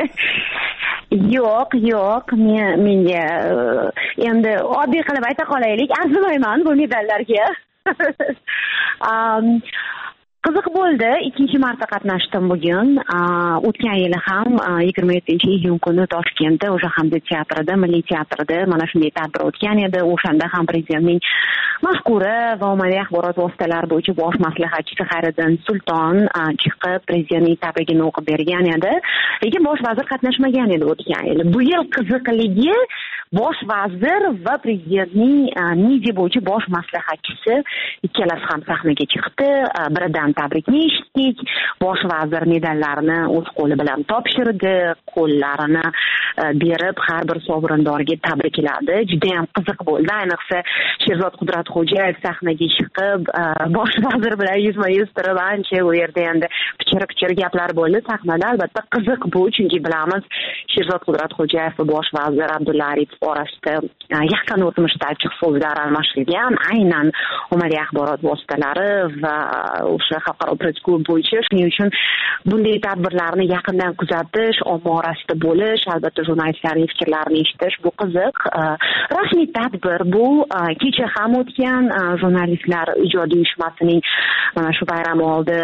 Yo'q, yo'q. Men menga endi oddiy qilib ayta qolaylik, arzimayman bu medallarga. um, qiziq bo'ldi. Ikkinchi marta qatnashdim bugun. O'tgan yili ham yigirma yettinchi iyun kuni Toshkentda o'sha Hamza teatrida, Milliy teatrida mana shunday tadbir o'tgan edi. O'shanda ham prezidentning mafkura va ommaviy axborot vositalari bo'yicha bosh maslahatchisi Xayriddin Sulton chiqib prezidentning tabrigini o'qib bergan edi. Lekin bosh vazir qatnashmagan edi o'tgan yili. Bu yil qiziqligi bosh vazir va prezidentning media bo'yicha bosh maslahatchisi ikkalasi ham sahnaga chiqdi. Biridan tabrikni eshitdik. Bosh vazir medallarni o'z qo'li bilan topshirdi, qo'llarini berib har bir sovrindorga tabrikladi. Juda ham qiziq bo'ldi. Ayniqsa Sherzod Qudratxo'jayev sahnaga chiqib, bosh vazir bilan yuzma-yuz turib ancha u yerda endi pichir-pichir gaplar bo'ldi sahnada. Albatta qiziq bu, chunki bilamiz Sherzod Qudratxo'jayev va bosh vazir Abdulla Aripov orasida yaqin o'tmishda ochiq so'zlar almashilgan. Aynan ommaviy axborot vositalari va o'sha xalqaro press-klub bo'yicha. Shuning uchun bunday tadbirlarni yaqindan kuzatish, omma orasida bo'lish, albatta jurnalistlarning fikrlarini eshitish bu qiziq. Rasmiy tadbir bu. Kecha ham o'tgan jurnalistlar ijodiy uyushmasining mana shu bayram oldi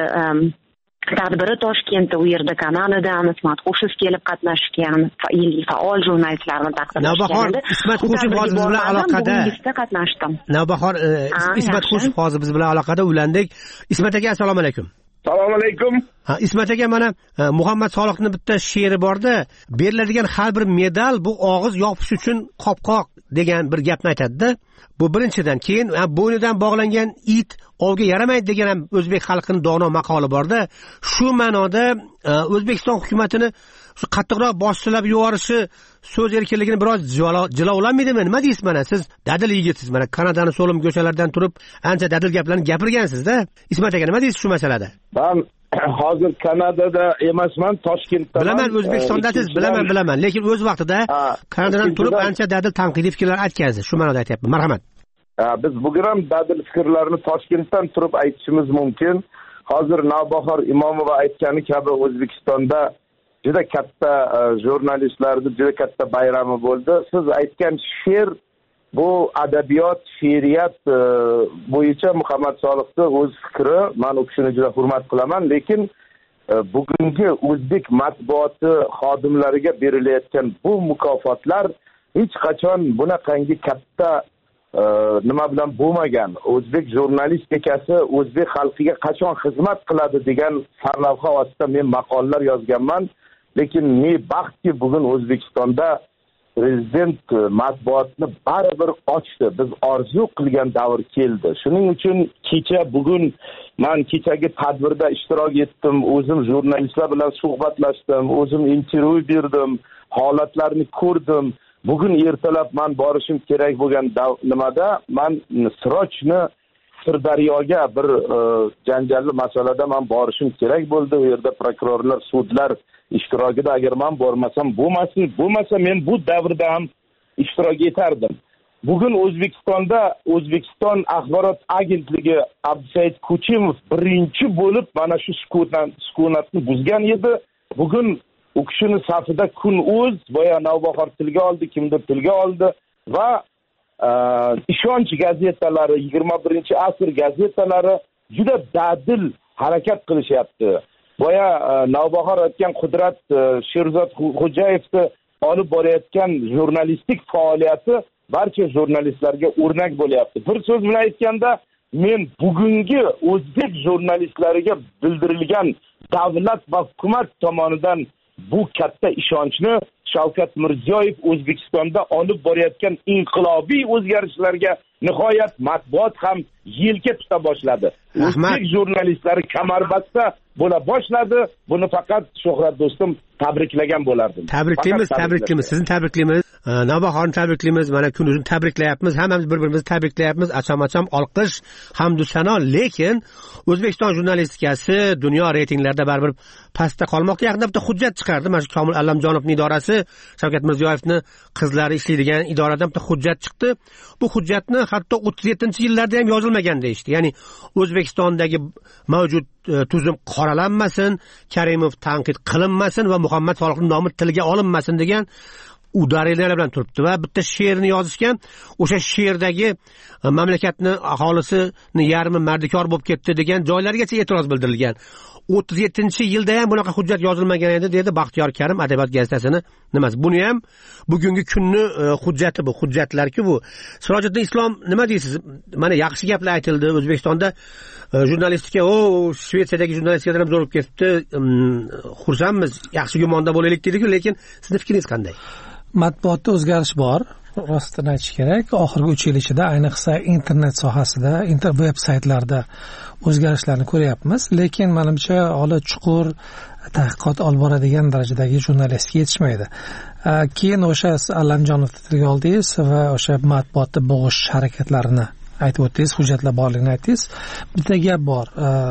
tadbiri Toshkentda, u yerda Kanadadan Ismat Qo'shish kelib qatnashgan, yillik faol jurnalistlarni taqdirlashgan. Navbahor Ismat Qo'shish hozir biz bilan aloqada. qatnashdim. Navbahor Ismat Qo'shish hozir biz bilan aloqada ulandik. Ismat aka, assalomu alaykum. Assalomu alaykum. Ha, Ismat aka, mana Muhammad Soliqning bitta she'ri borda, beriladigan har bir medal bu og'iz yopish uchun qopqoq degan bir gapni aytadi-da. Bu birinchidan, keyin bo'ynidan bog'langan it ovga yaramaydi degan ham o'zbek xalqining dono maqoli borda. Shu ma'noda O'zbekiston hukumatini qattiqroq boshsilab yuborishi so'z erkinligini biroz jilovlamadimi? Nima deysiz? Mana siz dadil yigitsiz, mana Kanadani so'lim go'shalardan turib ancha dadil gaplarni gapirgansiz-da. Ismat aka, nima deysiz shu masalada? Men hozir Kanadada emasman, Toshkentda. Bilaman, O'zbekistondasiz, bilaman, bilaman, lekin o'z vaqtida Kanadadan turib ancha dadil tanqidiy fikrlar aytgansiz. Shu ma'noda aytyapman. Marhamat. Biz bugun ham dadil fikrlarni Toshkentdan turib aytishimiz mumkin. Hozir Navbahor Imomova aytgani kabi O'zbekistonda juda katta jurnalistlarning juda katta bayrami bo'ldi. Siz aytgan she'r bu adabiyot, she'riyat bo'yicha Muhammad Soliqning o'z fikri. Men u kishini juda hurmat qilaman, lekin bugungi o'zbek matbuoti xodimlariga berilayotgan bu mukofotlar hech qachon bunaqangi katta nima bilan bo'lmagan. O'zbek jurnalistikasi o'zbek xalqiga qachon xizmat qiladi degan sarlavha ostida men maqolalar yozganman. Lekin ne baxtki bugun O'zbekistonda prezident matbuotni baribir ochdi. Biz orzu qilgan davr keldi. Shuning uchun kecha bugun men kechagi tadbirda ishtirok etdim. O'zim jurnalistlar bilan suhbatlashdim, o'zim intervyu berdim, holatlarni ko'rdim. Bugun ertalab men borishim kerak bo'lgan nimada men Sirojni Sirdaryoga bir janjalli masalada men borishim kerak bo'ldi. U yerda prokurorlar, sudlar ishtirokida agar men bormasam bo'lmasin, bo'lmasa men bu davrda ham ishtirok etardim. Bugun O'zbekistonda O'zbekiston axborot agentligi Abdusaid Kuchimov birinchi bo'lib mana shu sukunatni buzgan edi. Bugun u kishini safida Kun.uz boya Navbahor tilga oldi, kimdir tilga oldi va ishonch gazetalari, yigirma birinchi asr gazetalari juda dadil harakat qilishyapti. Boya Navbahor aytgan Qudrat Sherzod Xo'jayevni olib borayotgan jurnalistik faoliyati barcha jurnalistlarga o'rnak bo'lyapti. Bir so'z bilan aytganda, men bugungi o'zbek jurnalistlariga bildirilgan davlat va hukumat tomonidan bu katta ishonchni Shavkat Mirziyoyev O'zbekistonda olib borayotgan inqilobiy o'zgarishlarga nihoyat matbuot ham yelka tuta boshladi. O'zbek jurnalistlari kamarbasta bo'la boshladi. Buni faqat Shuhrat do'stim tabriklagan bo'lardim. Tabriklaymiz, tabriklaymiz. Sizni tabriklaymiz. Navbahorni tabriklaymiz. Mana Kun.uzni tabriklayapmiz. Hammamiz bir-birimizni tabriklayapmiz. Acham-acham olqish, hamdu sano. Lekin O'zbekiston jurnalistikasi dunyo reytinglarida baribir pastda qolmoqda. Yaqinda bitta hujjat chiqardi. Mana shu Komil Allamjonovning idorasi, Shavkat Mirziyoyevning qizlari ishlaydigan idoradan bitta hujjat chiqdi. Bu hujjatni hatto o'ttiz yettinchi yillarda ham yozilmagan deyishdi. Ya'ni O'zbekistondagi mavjud tuzum qoralanmasin, Karimov tanqid qilinmasin va Muhammad Soliqning nomi tilga olinmasin degan udariylar bilan turibdi va bitta she'rni yozishgan, o'sha she'rdagi mamlakatni aholisini yarmi mardikor bo'lib ketdi degan joylargacha e'tiroz bildirilgan. o'ttiz yettinchi yilda ham bunaqa hujjat yozilmagan edi dedi Baxtiyor Karim Adabiyot gazetasini nimasi. Buni ham bugungi kunni hujjati bu, hujjatlarki bu. Sirojiddin Islom nima deysiz? Mana yaxshi gaplar aytildi. O'zbekistonda jurnalistika, o Shvetsiyadagi jurnalistikadan ham zo'r bo'lib ketibdi. Xursandmiz, yaxshi gumonda bo'laylik dedik-ku, lekin sizning fikringiz qanday? Matbuotda o'zgarish bor. Rostini aytish kerak, oxirgi uch yil ichida ayniqsa internet sohasida, internet veb saytlarda o'zgarishlarni ko'ryapmiz, lekin menimcha hali chuqur tadqiqot olib boradigan darajadagi jurnalistika yetishmaydi. Keyin o'sha Allamjonov tilga oldingiz va o'sha matbuotda bo'g'ish harakatlarini aytib o'tdingiz, hujjatlar borligini aytdingiz. Bitta gap bor,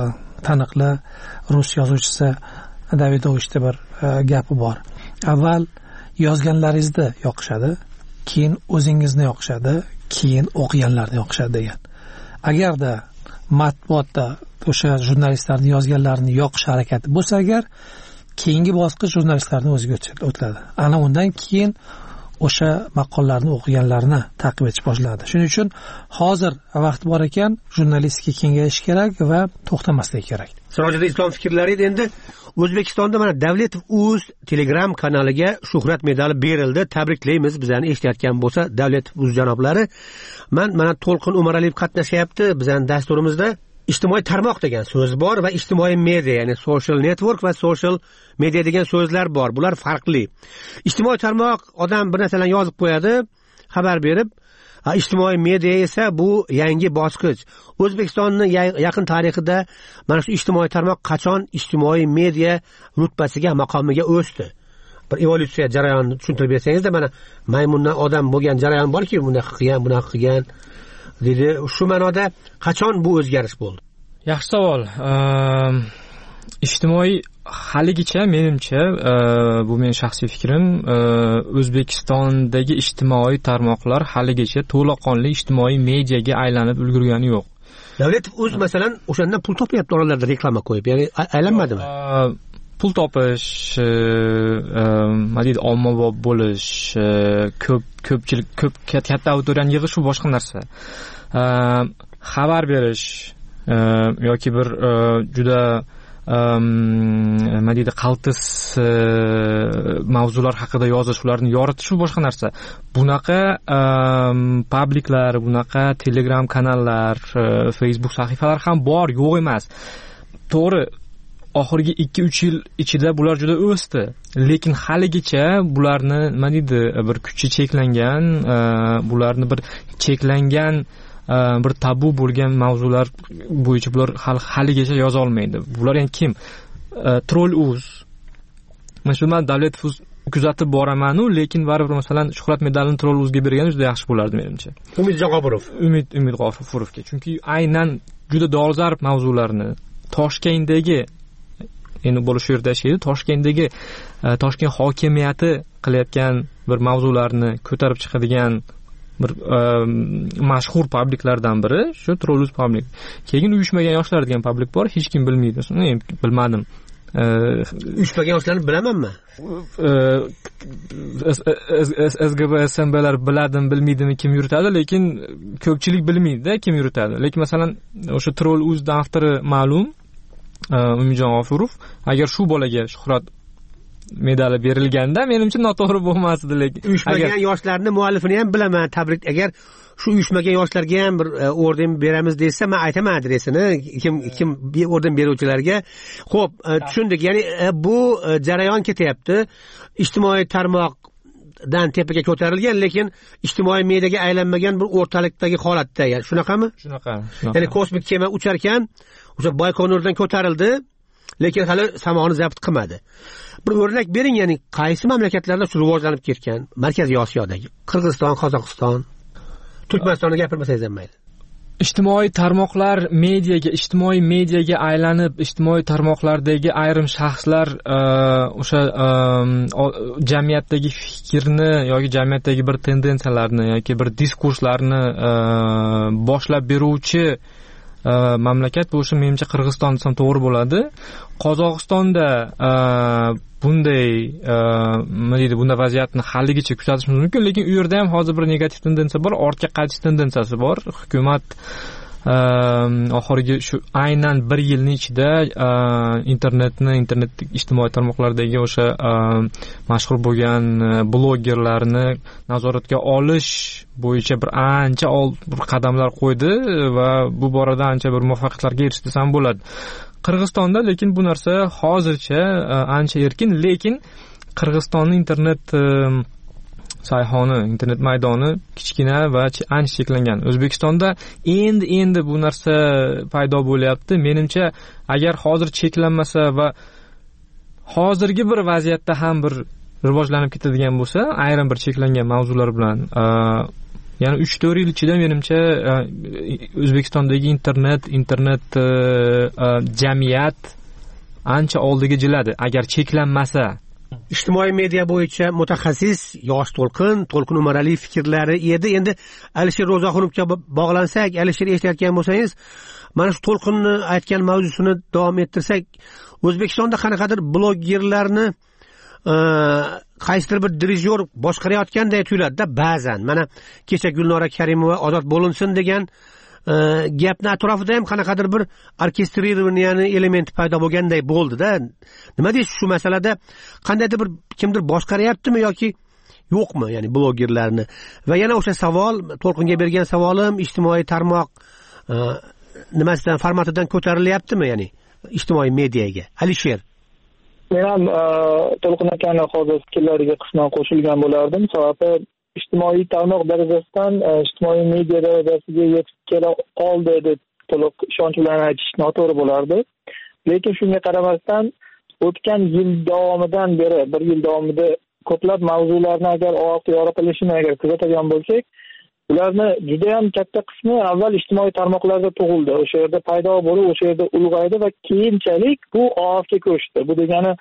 taniqli rus yozuvchisi Davidovichda bir gapi bor. Avval yozganlaringizni yoqishadi, keyin o'zingizni yoqishadi, keyin o'qiganlarni yoqishadi degan. Agarda matbuotda o'sha jurnalistlarni yozganlarini yoqish harakati bo'lsa agar, keyingi bosqich jurnalistlarning o'ziga o'tiladi. Ana undan keyin o'sha maqolalarni o'qiganlarni ta'qib etish boshlanadi. Shuning uchun hozir vaqt bor ekan, jurnalistika kengayish kerak va to'xtamaslik kerak. Sirojiddin Islom fikrlari endi O'zbekistonda mana Davletov.uz Telegram kanaliga Shuhrat medali berildi. Tabriklaymiz bizani eshitayotgan bo'lsa Davletov.uz janoblari. Men mana To'lqin Umaraliyev qatnashyapti bizning dasturimizda. Ijtimoiy tarmoq degan so'z bor va ijtimoiy media, ya'ni social network va social media degan so'zlar bor. Bular farqli. Ijtimoiy tarmoq odam bir narsalarni yozib qo'yadi, xabar berib, ijtimoiy media esa bu yangi bosqich. O'zbekistonning yaqin tarixida mana shu ijtimoiy tarmoq qachon ijtimoiy media rutbasiga, maqomiga o'sdi? Bir evolyutsiya jarayonini tushuntirib bersangiz-da, mana maymundan odam bo'lgan jarayon borki, buni qilgan, buni qilgan dedi. Shu ma'noda qachon bu o'zgarish bo'ldi? Yaxshi savol. Ijtimoiy haligacha menimcha, bu men shaxsiy fikrim, O'zbekistondagi ijtimoiy tarmoqlar haligacha to'laqonli ijtimoiy mediaga aylanib ulgurgani yo'q. Davletov.uz masalan o'shandan pul topyapti oralarda reklama qo'yib, ya'ni aylanmadimi? Pul topish, nima deydi, ommabop bo'lish, ko'p ko'pchilik ko'p katta auditoriyani yig'ish bu boshqa narsa. Xabar berish yoki bir juda nima deydi, qaltis mavzular haqida yozish, ularni yoritish bu boshqa narsa. Bunaqa publiklar, bunaqa Telegram kanallar, Facebook sahifalar ham bor, yo'q emas. To'g'ri, oxirgi ikki uch yil ichida bular juda o'sdi, lekin haligacha bularni nima deydi, bir kuchi cheklangan, bularni bir cheklangan bir tabu bo'lgan mavzular bo'yicha bular haligacha yoza olmaydi. Bular endi kim? Troll.uz. Masalan, men Davletov.uz kuzatib boraman-u, lekin baribir masalan Shuhrat medalini Troll.uzga bergani juda yaxshi bo'lardi menimcha. Umidjon G'ofurov. Umid Umid G'ofurovga. Chunki aynan juda dolzarb mavzularni Toshkentdagi, endi bo'lish yerda yashaydi, Toshkentdagi Toshkent hokimiyati qilayotgan bir mavzularni ko'tarib chiqadigan bir mashhur publiklardan biri shu Troll.uz publik. Keyin uyushmagan yoshlar degan publik bor, hech kim bilmaydi. Men bilmadim. Uyushmagan yoshlarni bilamanmi? S G B S M B'lar biladim, bilmaydimi kim yuritadi, lekin ko'pchilik bilmaydi-da kim yuritadi. Lekin masalan o'sha Troll.uz avtori ma'lum, Umidjon G'ofurov. Agar shu bolaga Shuhrat medali berilganda menimcha noto'g'ri bo'lmasdi, lekin uyushmagan yoshlarni muallifini ham bilaman. Tabrik. Agar shu uyushmagan yoshlarga ham bir orden beramiz desa, men aytaman adresini, kim kim orden beruvchilarga. Xo'p, tushundik. Ya'ni bu jarayon ketyapti. Ijtimoiy tarmoqdan tepaga ko'tarilgan, lekin ijtimoiy mediaga aylanmagan bir o'rtalikdagi holatda. Ya'ni shunaqami? Shunaqa. Ya'ni kosmik kema uchar ekan, o'sha Baykonurdan ko'tarildi, lekin hali samoni zabt qilmadi. Bir o'rnak bering, ya'ni qaysi mamlakatlarda shu rivojlanib ketgan? Markaziy Osiyodagi Qirg'iziston, Qozog'iston, Turkmanistonni gapirmasangiz ham mayli. Ijtimoiy tarmoqlar mediaga, ijtimoiy mediaga aylanib, ijtimoiy tarmoqlardagi ayrim shaxslar o'sha jamiyatdagi fikrni yoki jamiyatdagi bir tendensiyalarni yoki bir diskurslarni boshlab beruvchi mamlakat bu o'sha menimcha Qirg'iziston desam to'g'ri bo'ladi. Qozog'istonda bunday nima deydi, bunday vaziyatni halligicha kuzatishimiz mumkin, lekin u yerda ham hozir bir negativ tendensiya bor, ortga qaytish tendensiyasi bor. Hukumat oxirgi shu aynan bir yilning ichida internetni, internet ijtimoiy tarmoqlardagi o'sha mashhur bo'lgan blogerlarni nazoratga olish bo'yicha bir ancha bir qadamlar qo'ydi va bu borada ancha bir muvaffaqiyatlarga erishdi desam bo'ladi. Qirg'izistonda lekin bu narsa hozircha ancha erkin, lekin Qirg'izistonning internet sayhoni, internet maydoni kichkina va ancha cheklangan. O'zbekistonda endi endi bu narsa paydo bo'lyapti. Menimcha, agar hozir cheklanmasa va hozirgi bir vaziyatda ham bir rivojlanib ketadigan bo'lsa, ayrim bir cheklangan mavzular bilan, ya'ni uch to'rt yil ichida menimcha O'zbekistondagi internet, internet jamiyat ancha oldiga jiladi agar cheklanmasa. Ijtimoiy media bo'yicha mutaxassis Yosh To'lqin, To'lqin Umarali fikrlari edi. Endi Alisher Ro'zaxonovga bog'lansak, Alisher eshitayotgan bo'lsangiz, mana shu To'lqinni aytgan mavzusini davom ettirsak, O'zbekistonda qanaqadir blogerlarni qaysidir bir dirijor boshqarayotganday tuyuladi-da ba'zan. Mana kecha Gulnora Karimova ozod bo'linsin degan gapni atrofida ham qanaqadir bir orkestrirованиyaning elementi paydo bo'lganday bo'ldi-da. Nima deysiz shu masalada? Qandaydir bir kimdir boshqaryaptimi yoki yo'qmi, ya'ni blogerlarni? Va yana o'sha savol, To'lqinga bergan savolim, ijtimoiy tarmoq nimasidan, formatidan ko'tarilyaptimi, ya'ni ijtimoiy mediaga? Alisher. Men ham To'lqin akaning hozir fikrlariga qisman qo'shilgan bo'lardim. Sababi ijtimoiy tarmoq darajasidan ijtimoiy media darajasiga yetib kela oldi deb to'liq ishonch bilan aytish noto'g'ri bo'lardi. Lekin shunga qaramasdan o'tgan yil davomidan beri, bir yil davomida ko'plab mavzularni agar oyoqqa yorilishini agar kuzatadigan bo'lsak, ularni juda ham katta qismi avval ijtimoiy tarmoqlarda tug'ildi. O'sha yerda paydo bo'lib, o'sha yerda ulg'aydi va keyinchalik bu oyoqqa ko'chdi. Bu degani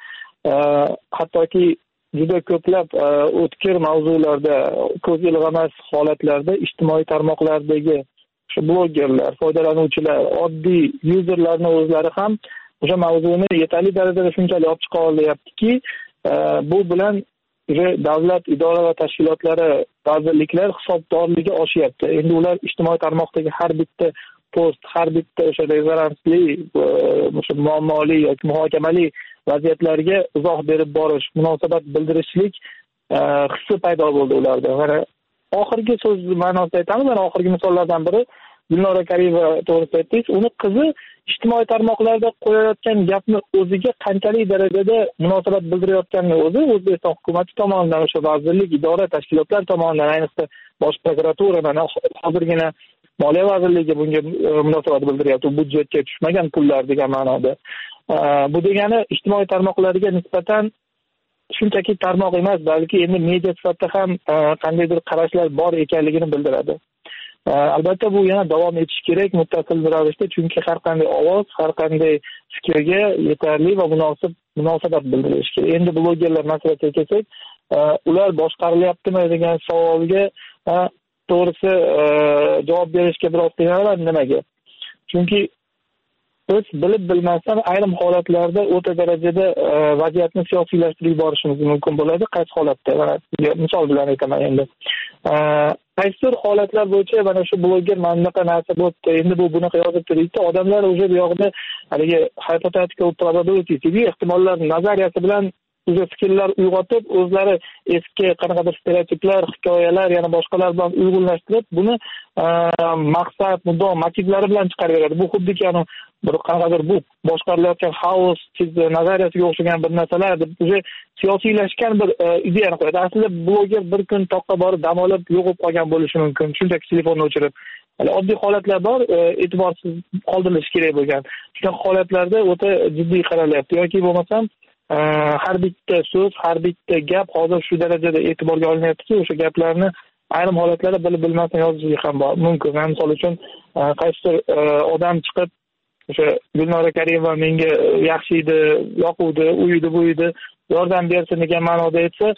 hattoki juda ko'plab o'tkir mavzularda, ko'z ilg'amas holatlarda ijtimoiy tarmoqlardagi shu blogerlar, foydalanuvchilar, oddiy yuzerlarning o'zlari ham o'sha mavzuni yetarli darajada shunchalik olib chiqa olyaptiki, bu bilan davlat idora va tashkilotlari, vazirliklar hisobdorligi oshyapti. Endi ular ijtimoiy tarmoqdagi har bitta post, har bitta o'sha rezonansli, o'sha muammoli yoki muhokamali vaziyatlarga izoh berib borish, munosabat bildirishlik hissi paydo bo'ldi ularda. Mana oxirgi so'z ma'nosida aytamiz, mana oxirgi misollardan biri Gulnora Karimova to'g'risida aytdingiz, uni qizi ijtimoiy tarmoqlarda qo'yayotgan gapni o'ziga qanchalik darajada munosabat bildirayotganini o'zi O'zbekiston hukumati tomonidan, o'sha vazirlik, idora, tashkilotlar tomonidan, ayniqsa Bosh prokuratura, mana hozirgina Moliya vazirligi bunga munosabat bildiryapti, budjetga tushmagan pullar degan ma'noda. Bu degani ijtimoiy tarmoqlarga nisbatan shunchaki tarmoq emas, balki endi media sifatida ham qandaydir qarashlar bor ekanligini bildiradi. Albatta bu yana davom etishi kerak muttasil ravishda, chunki har qanday ovoz, har qanday fikrga yetarli va munosib munosabat bildirish kerak. Endi blogerlar masalasiga kelsak, ular boshqarilyaptimi degan savolga to'g'risi javob berishga biroz qiynalaman. Nimaga? Chunki biz bilib bilmasdan ayrim holatlarda o'ta darajada vaziyatni siyosiylashtirib yuborishimiz mumkin bo'ladi. Qaysi holatda? Mana misol bilan aytaman endi. Qaysidir holatlar bo'yicha mana shu bloger mana bunaqa narsa bo'pti, endi bu bunaqa yozib turibdi, odamlar o'sha bu yoqda haligi hypothetical probability, ehtimollar nazariyasi bilan o'sha fikrlar uyg'otib, o'zlari eski qanaqadir stereotiplar, hikoyalar, yana boshqalar bilan uyg'unlashtirib, buni maqsad, muddo, motivlari bilan chiqarib beradi. Bu xuddiki yani bir qanaqadir bu boshqarilayotgan xaos nazariyasiga o'xshagan bir narsalar deb o'sha siyosiylashgan bir ideyani qo'yadi. Aslida bloger bir kun toqqa borib dam olib yo'qib qolgan bo'lishi mumkin, shunchaki telefonni o'chirib. Hali oddiy holatlar bor, e'tiborsiz qoldirilishi kerak bo'lgan. Shunaqa holatlarda o'ta jiddiy qaralyapti yoki bo'lmasam har bitta so'z, har bitta gap hozir shu darajada e'tiborga olinyaptiki, o'sha gaplarni ayrim holatlarda bilib bilmasdan yozishligi ham bor mumkin. Misol uchun qaysidir odam chiqib o'sha Gulnora Karimova menga yaxshi edi, yoquvdi, u edi, bu edi, yordam bersin degan ma'noda aytsa,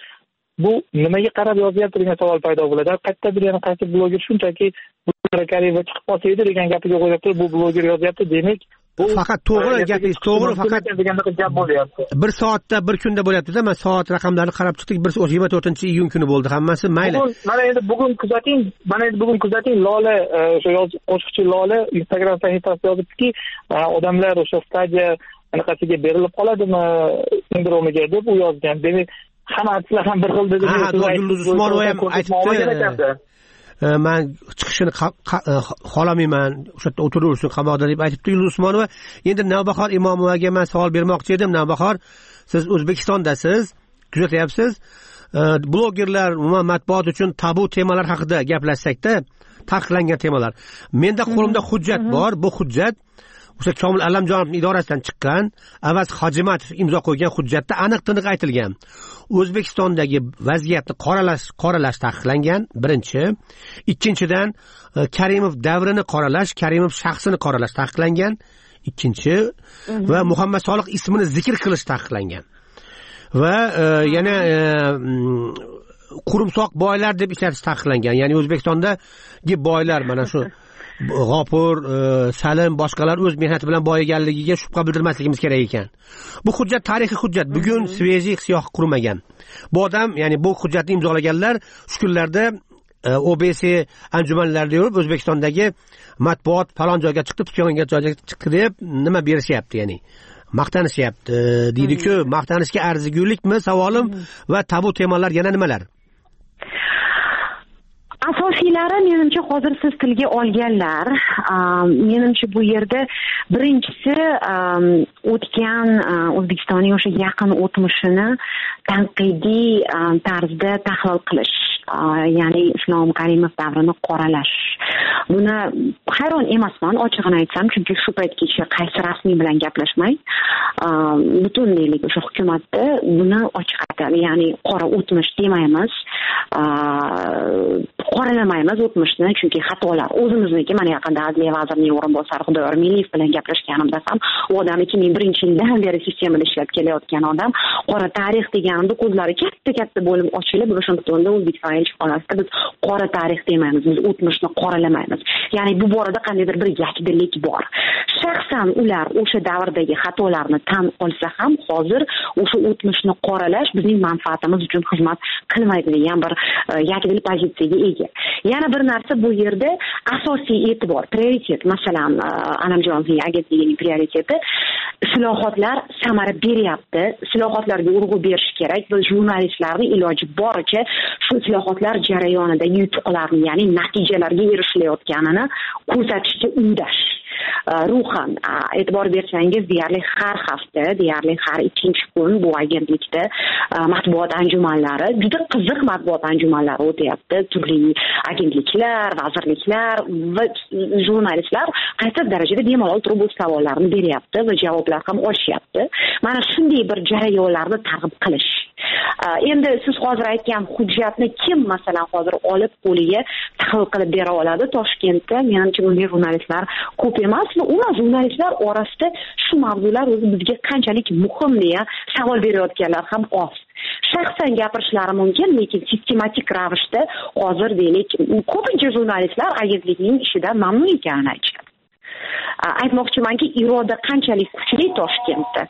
bu nimaga qarab yozyapti degan savol paydo bo'ladi. Qayerdadir yana qaysi bloger shunchaki Karimova chiqib qolsa edi degan gapiga qo'yapti, bu bloger yozyapti, demak bu faqat to'g'ri gapingiz to'g'ri, faqat degandaqa gap bo'lyapti. Bir soatda bir kunda bo'lyapti-da. Men soat raqamlarini qarab chiqdik. Bir yigirma to'rtinchi iyun kuni bo'ldi hammasi. Mayli. Mana endi bugun kuzating, mana endi bugun kuzating Lola o'sha qo'shiqchi Lola Instagram sahifasida yozibdiki, odamlar o'sha stadiya anaqasiga berilib qoladimi sindromiga deb u yozgan. Demak, hamma artistlar ham bir xil dedi. Ha, Yulduz Usmonova ham aytibdi. Men chiqishini xohlamayman, o'sha yerda o'tiraversin qamoqda deb aytibdi Yulduz Usmonova. Endi Navbahor Imomovaga men savol bermoqchi edim. Navbahor, siz O'zbekistondasiz, kuzatyapsiz. Blogerlar, umuman matbuot uchun tabu temalar haqida gaplashsak-da, taqiqlangan temalar. Menda qo'limda hujjat bor. Bu hujjat o'sha Komil Allamjonovning idorasidan chiqqan, Avaz Hojimatov imzo qo'ygan hujjatda aniq-tiniq aytilgan. O'zbekistondagi vaziyatni qoralash, qoralash taqiqlangan, birinchi. Ikkinchidan, Karimov davrini qoralash, Karimov shaxsini qoralash taqiqlangan, ikkinchi. Va Muhammad Soliq ismini zikr qilish taqiqlangan. Va e, yana e, qurumsoq boylar deb ishlatish taqiqlangan. Ya'ni O'zbekistondagi boylar mana shu G'ofur, Salim, boshqalar o'z mehnati bilan boyiganligiga shubha bildirmasligimiz kerak ekan. Bu hujjat tarixiy hujjat. Bugun sveji siyoh qurmagan. Bu odam, ya'ni bu hujjatni imzolaganlar shu kunlarda O B S anjumanlarida yurib O'zbekistondagi matbuot falon joyga chiqdi, falon joyga chiqdi deb nima berishyapti, ya'ni maqtanishyapti. Deydi-ku, maqtanishga arzigulikmi savolim va tabu temalar yana nimalar? Asosiylari menimcha hozir siz tilga olganlar. Menimcha bu yerda birinchisi o'tgan O'zbekistonning o'sha yaqin o'tmishini tanqidiy tarzda tahlil qilish, ya'ni Islom Karimov davrini qoralash. Buni hayron emasman, ochig'ini aytsam, chunki shu paytgacha qaysi rasmiy bilan gaplashmay, butun deylik o'sha hukumatda buni ochiq aytadi, ya'ni qora o'tmish demaymiz, qoralamaymiz o'tmishni, chunki xatolar o'zimizniki. Mana yaqinda Adliya vazirining o'rinbosari Xudoyor Meliyev bilan gaplashganimda ham u odam ikki ming birinchi yildan beri sistemada ishlab kelayotgan odam, qora tarix deganda ko'zlari katta-katta bo'lib ochilib, Washingtonda O'zbekiston elchixonasida biz qora tarix demaymiz, biz o'tmishni qoralamaymiz. Ya'ni bu borada qandaydir bir yakdillik bor. Shaxsan ular o'sha davrdagi xatolarni tan olsa ham, hozir o'sha o'tmishni qoralash bizning manfaatimiz uchun xizmat qilmaydi degan bir yakdil pozitsiyaga ega. Yana bir narsa, bu yerda asosiy e'tibor, prioritet, masalan, Allamjonovning agentligining prioriteti islohotlar samara beryapti. Islohotlarga urg'u berish kerak. Biz jurnalistlarni iloji boricha shu islohotlar jarayonidagi yutuqlarni, ya'ni natijalarga erishilayotganini ko'rsatishga undash. Ruhan e'tibor bersangiz, deyarli har hafta, deyarli har ikkinchi kun bu agentlikda matbuot anjumanlari, juda qiziq matbuot anjumanlari o'tyapti. Turli agentliklar, vazirliklar va jurnalistlar qaysi darajada bemalol turib o'z savollarini beryapti va javoblar ham olishyapti. Mana shunday bir jarayonlarni targ'ib qilish. Endi siz hozir aytgan hujjatni kim masalan hozir olib qo'liga tahlil qilib bera oladi? Toshkentda menimcha bunday jurnalistlar ko'p emas va umuman jurnalistlar orasida shu mavzular o'zi bizga qanchalik muhim deya savol berayotganlar ham oz. Shaxsan gapirishlari mumkin, lekin sistematik ravishda hozir deylik ko'pincha jurnalistlar agentlikning ishidan mamnun ekanini aytishadi. Aytmoqchimanki, iroda qanchalik kuchli Toshkentda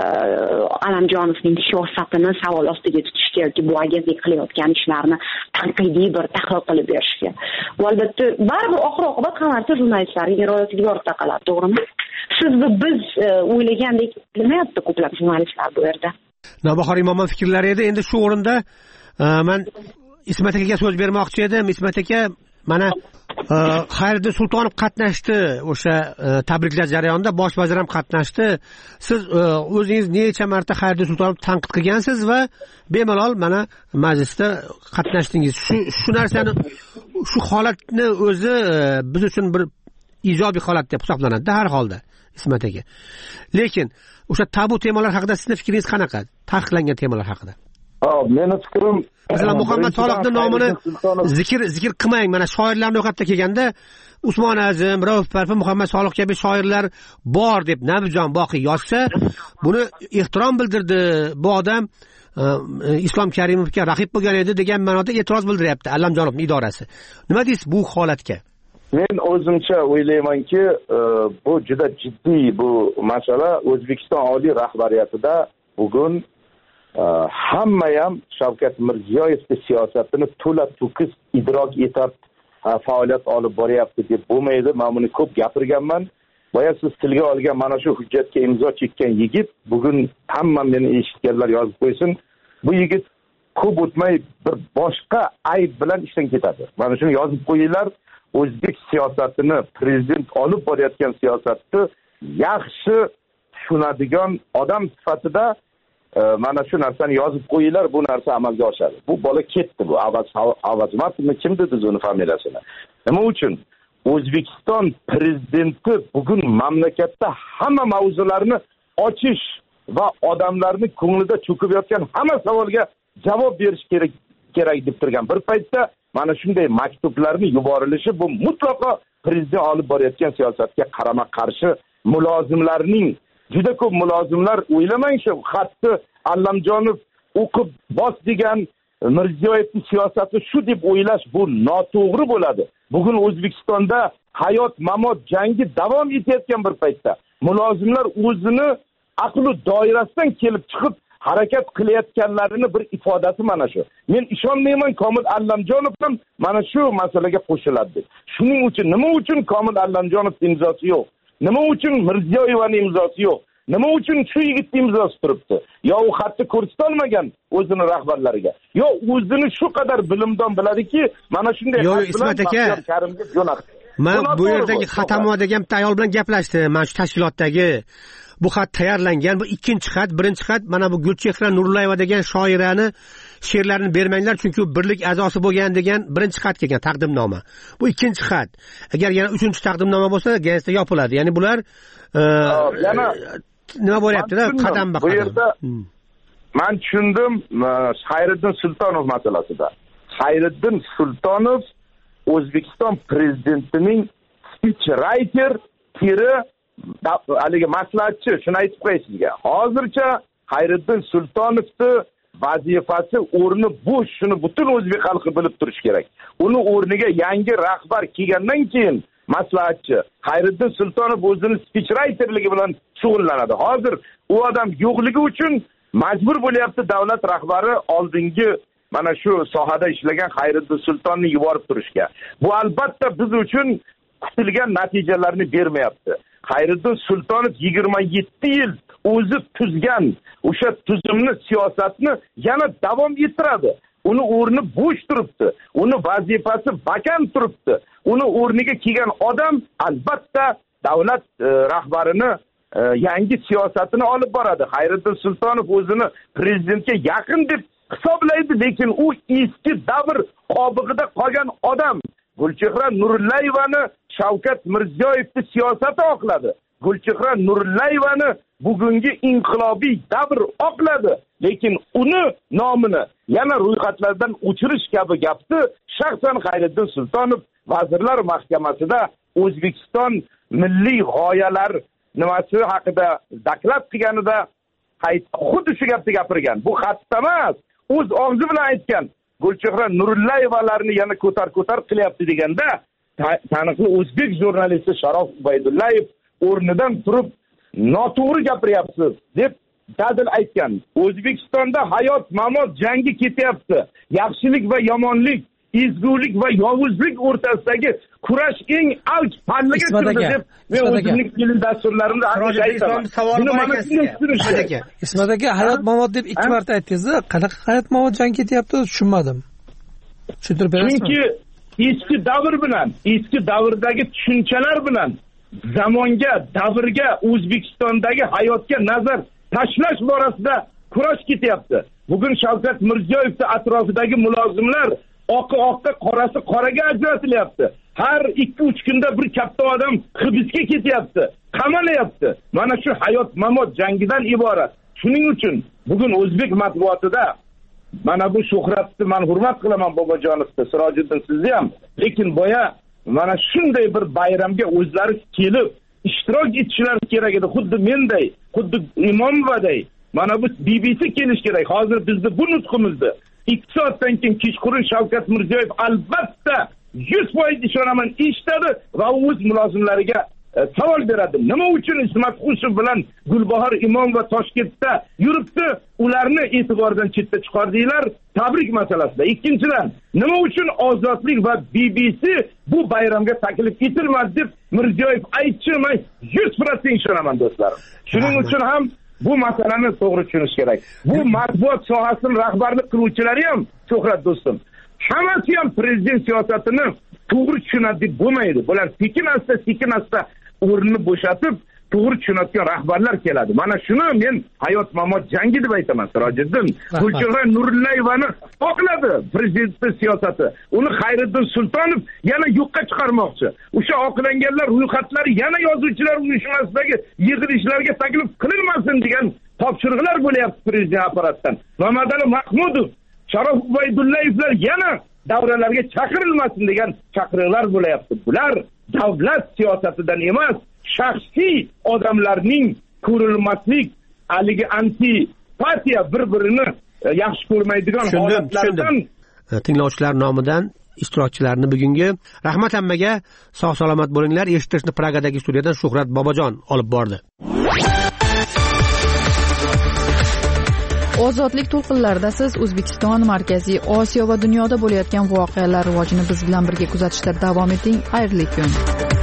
Allamjonovning siyosatini savol ostiga tutishga yoki bu agentlik qilayotgan ishlarni tanqidiy bir tahlil qilib berishga. Bu albatta baribir oxir-oqibat hammasi jurnalistlarning irodasiga borib taqaladi, to'g'rimi? Siz va biz o'ylagandek bilmayapti ko'plab jurnalistlar bu yerda. Navbahor Imomov fikrlari edi. Endi shu o'rinda men Ismat akaga so'z bermoqchi edim. Ismat aka, mana Xayriddin Sultonov qatnashdi o'sha tabriklash jarayonida, bosh vazir ham qatnashdi. Siz o'zingiz necha marta Xayriddin Sultonovni tanqid qilgansiz va bemalol mana majlisda qatnashdingiz. Shu shu narsani, shu holatni o'zi biz uchun bir ijobiy holat deb hisoblanadi har holda, Ismat aka. Lekin o'sha tabu temalar haqida sizning fikringiz qanaqa? Taqiqlangan temalar haqida. Ha, meni fikrim, masalan, Muhammad Soliqning nomini zikr zikr qilmang. Mana shoirlarning ro'yxatda kelganda Usmon Azim, Rauf Parfi, Muhammad Soliq kabi shoirlar bor deb Nabijon Boqiy yozsa, buni ehtirom bildirdi. Bu odam Islom Karimovga raqib bo'lgan edi degan ma'noda e'tiroz bildiryapti Allamjonovning idorasi. Nima deysiz bu holatga? Men o'zimcha o'ylaymanki, bu juda jiddiy bu masala. O'zbekiston oliy rahbariyatida bugun hamma ham Shavkat Mirziyoyevning siyosatini to'la to'kis idrok etib faoliyat olib boryapti deb bo'lmaydi. Men buni ko'p gapirganman. Boya siz tilga olgan mana shu hujjatga imzo chekkan yigit bugun hamma meni eshitganlar yozib qo'ysin. Bu yigit ko'p o'tmay bir boshqa ayb bilan ishdan ketadi. Mana shuni yozib qo'yinglar. O'zbek siyosatini prezident olib borayotgan siyosatni yaxshi tushunadigan odam sifatida mana shu narsani yozib qo'yinglar, bu narsa amalga oshadi. Bu bola ketdi, bu avaz avazmatmi, kim dedi o'zini familiyasini? Nima uchun? O'zbekiston prezidenti bugun mamlakatda hamma mavzularni ochish va odamlarning ko'nglida cho'kib yotgan hamma savolga javob berish kerak kerak deb turgan bir paytda mana shunday maktublarni yuborilishi bu mutlaqo prezident olib borayotgan siyosatga qarama-qarshi. Mulozimlarning juda ko'p mulozimlar o'ylamang shu xatni Allamjonov o'qib bos degan Mirziyoyevning siyosati shu deb o'ylash bu noto'g'ri bo'ladi. Bugun O'zbekistonda hayot mamot jangi davom etayotgan bir paytda mulozimlar o'zini aqli doirasidan kelib chiqib harakat qilayotganlarini bir ifodasi mana shu. Men ishonmayman Komil Allamjonov ham mana shu masalaga qo'shiladi. Shuning uchun nima uchun Komil Allamjonov imzosi yo'q? Nima uchun Mirziyoyevaning imzosi yo'q? Nima uchun shu yigitning imzosi turibdi? Yo u xatni ko'rsata olmagan o'zini rahbarlariga. Yo o'zini shu qadar bilimdon biladiki, mana shunday xat bilan Ismat aka Karimga jo'natdi. Men bu yerdagi Xatamo degan ayol bilan gaplashdim. Mana shu tashkilotdagi bu xat tayyorlangan, bu ikkinchi xat, birinchi xat mana bu Gulchehra Nurullayeva degan shoirani she'rlarini bermanglar chunki u birlik a'zosi bo'lgan degan birinchi xat kelgan taqdimnoma. Bu ikkinchi xat. Agar yana uchinchi taqdimnoma bo'lsa, gazeta yopiladi. Ya'ni bular yana nima bo'lyapti-da, qadam ba qadam. Bu yerda men tushundim Xayriddin Sultonov masalasida. Xayriddin Sultonov O'zbekiston prezidentining speech writer tiri haligi maslahatchi, shuni aytib qo'y sizga. Hozircha Xayriddin Sultonovning vazifasi o'rni bo'sh, shuni butun o'zbek xalqi bilib turish kerak. Uni o'rniga yangi rahbar kelgandan keyin maslahatchi Xayriddin Sultonov o'zini speech writerligi bilan shug'ullanadi. Hozir u odam yo'qligi uchun majbur bo'lyapti davlat rahbari oldingi mana shu sohada ishlagan Xayriddin Sultonni yuborib turishga. Bu albatta biz uchun kutilgan natijalarni bermayapti. Xayriddin Sultonov yigirma yetti yil o'zi tuzgan o'sha tuzumni, siyosatni yana davom ettiradi. Uni o'rni bo'sh turibdi. Uni vazifasi vakant turibdi. Uni o'rniga kelgan odam albatta davlat e, rahbarini e, yangi siyosatini olib boradi. Xayriddin Sultonov o'zini prezidentga yaqin deb hisoblaydi, lekin u eski davr qobig'ida qolgan odam. Gulchehra Nurullayevani Shavkat Mirziyoyevning siyosati oqladi. Gulchehra Nurullayevani bugungi inqilobiy davr oqladi, lekin uni nomini yana ro'yxatlardan o'chirish kabi gapni shaxsan Xayriddin Sultonov Vazirlar Mahkamasida O'zbekiston milliy g'oyalar nimasi haqida doklad qilganida xuddi shu gapni gapirgan. Bu xatda emas, o'z og'zi bilan aytgan. Gulchehra Nurullayevalarni yana ko'tar-ko'tar qilyapti deganda taniqli o'zbek jurnalisti Sharof Ubaydullayev o'rnidan turib noto'g'ri gapiryapsiz deb dadil aytgan. O'zbekistonda hayot mamot jangi ketyapti. Yaxshilik va yomonlik, ezgulik va yovuzlik o'rtasidagi kurash eng avj pallaga chiqdi deb men o'zimning film dasturlarimda aytaman. Ismat aka, hayot mamot deb ikki marta aytdingiz. Qanaqa hayot mamot jangi ketyapti tushunmadim. Tushuntirib berasizmi? Chunki eski davr bilan, eski davrdagi tushunchalar bilan zamonga, davrga, O'zbekistondagi hayotga nazar tashlash borasida kurash ketyapti. Bugun Shavkat Mirziyoyevning atrofidagi mulozimlar oqi oqqa, qorasi qoraga ajratilyapti. Har ikki uch kunda bir katta odam hibsga ketyapti, qamalyapti. Mana shu hayot mamot jangidan iborat. Shuning uchun bugun o'zbek matbuotida mana bu Shuhratni men hurmat qilaman, Bobojonovni, Sirojiddin sizni ham, lekin boya mana shunday bir bayramga o'zlari kelib ishtirok etishlari kerak edi. Xuddi menday, xuddi Imomovaday, mana bu B B C kelish kerak. Hozir bizni bu nutqimizni ikki soatdan keyin kechqurun Shavkat Mirziyoyev albatta yuz foiz ishonaman eshitadi va o'z mulozimlariga e, savol beradi. Nima uchun Ismat Xushov bilan Gulbahor Imom va Toshkentda yuribdi? Ularni e'tibordan chetda chiqardinglar tabrik masalasida. Ikkinchidan, nima uchun Ozodlik va B B C bu bayramga taklif etilmadi deb Mirziyoyev aytchi, men yuz foiz ishonaman do'stlarim. Shuning uchun ham bu masalani to'g'ri tushunish kerak. Bu matbuot sohasini rahbarlik qiluvchilari ham, Shuhrat do'stim, hammasi ham prezident siyosatini to'g'ri tushunadi deb bo'lmaydi. Bular sekin-asta, sekin-asta o'rnini bo'shatib, to'g'ri tushunadigan rahbarlar keladi. Mana shuni men hayot mamot jangi deb aytaman, Sirojiddin. Gulchehra Nurillayevani oqladi prezident siyosati. Uni Xayriddin Sultonov yana yo'qqa chiqarmoqchi. O'sha oqlanganlar ro'yxatlari yana yozuvchilar uyushmasidagi yig'ilishlarga taklif qilinmasin degan topshiriqlar bo'lyapti prezident apparatdan. Mamadali Mahmudov, Sharof Ubaydullayevlar yana davralarga chaqirilmasin degan chaqiriqlar bo'lyapti. Bular davlat siyosatidan emas, shaxsiy odamlarning ko'rilmaslik, haligi antipatiya, bir-birini yaxshi ko'rmaydigan holatlardan. Tinglovchilar nomidan ishtirokchilarni bugungi rahmat hammaga sog' salomat bo'linglar. Eshittirishni Pragadagi studiyadan Shuhrat Bobojon olib bordi. Ozodlik to'lqinlarida siz O'zbekiston, Markaziy Osiyo va dunyoda bo'layotgan voqealar rivojini biz bilan birga kuzatishda davom eting. Xayrli kun.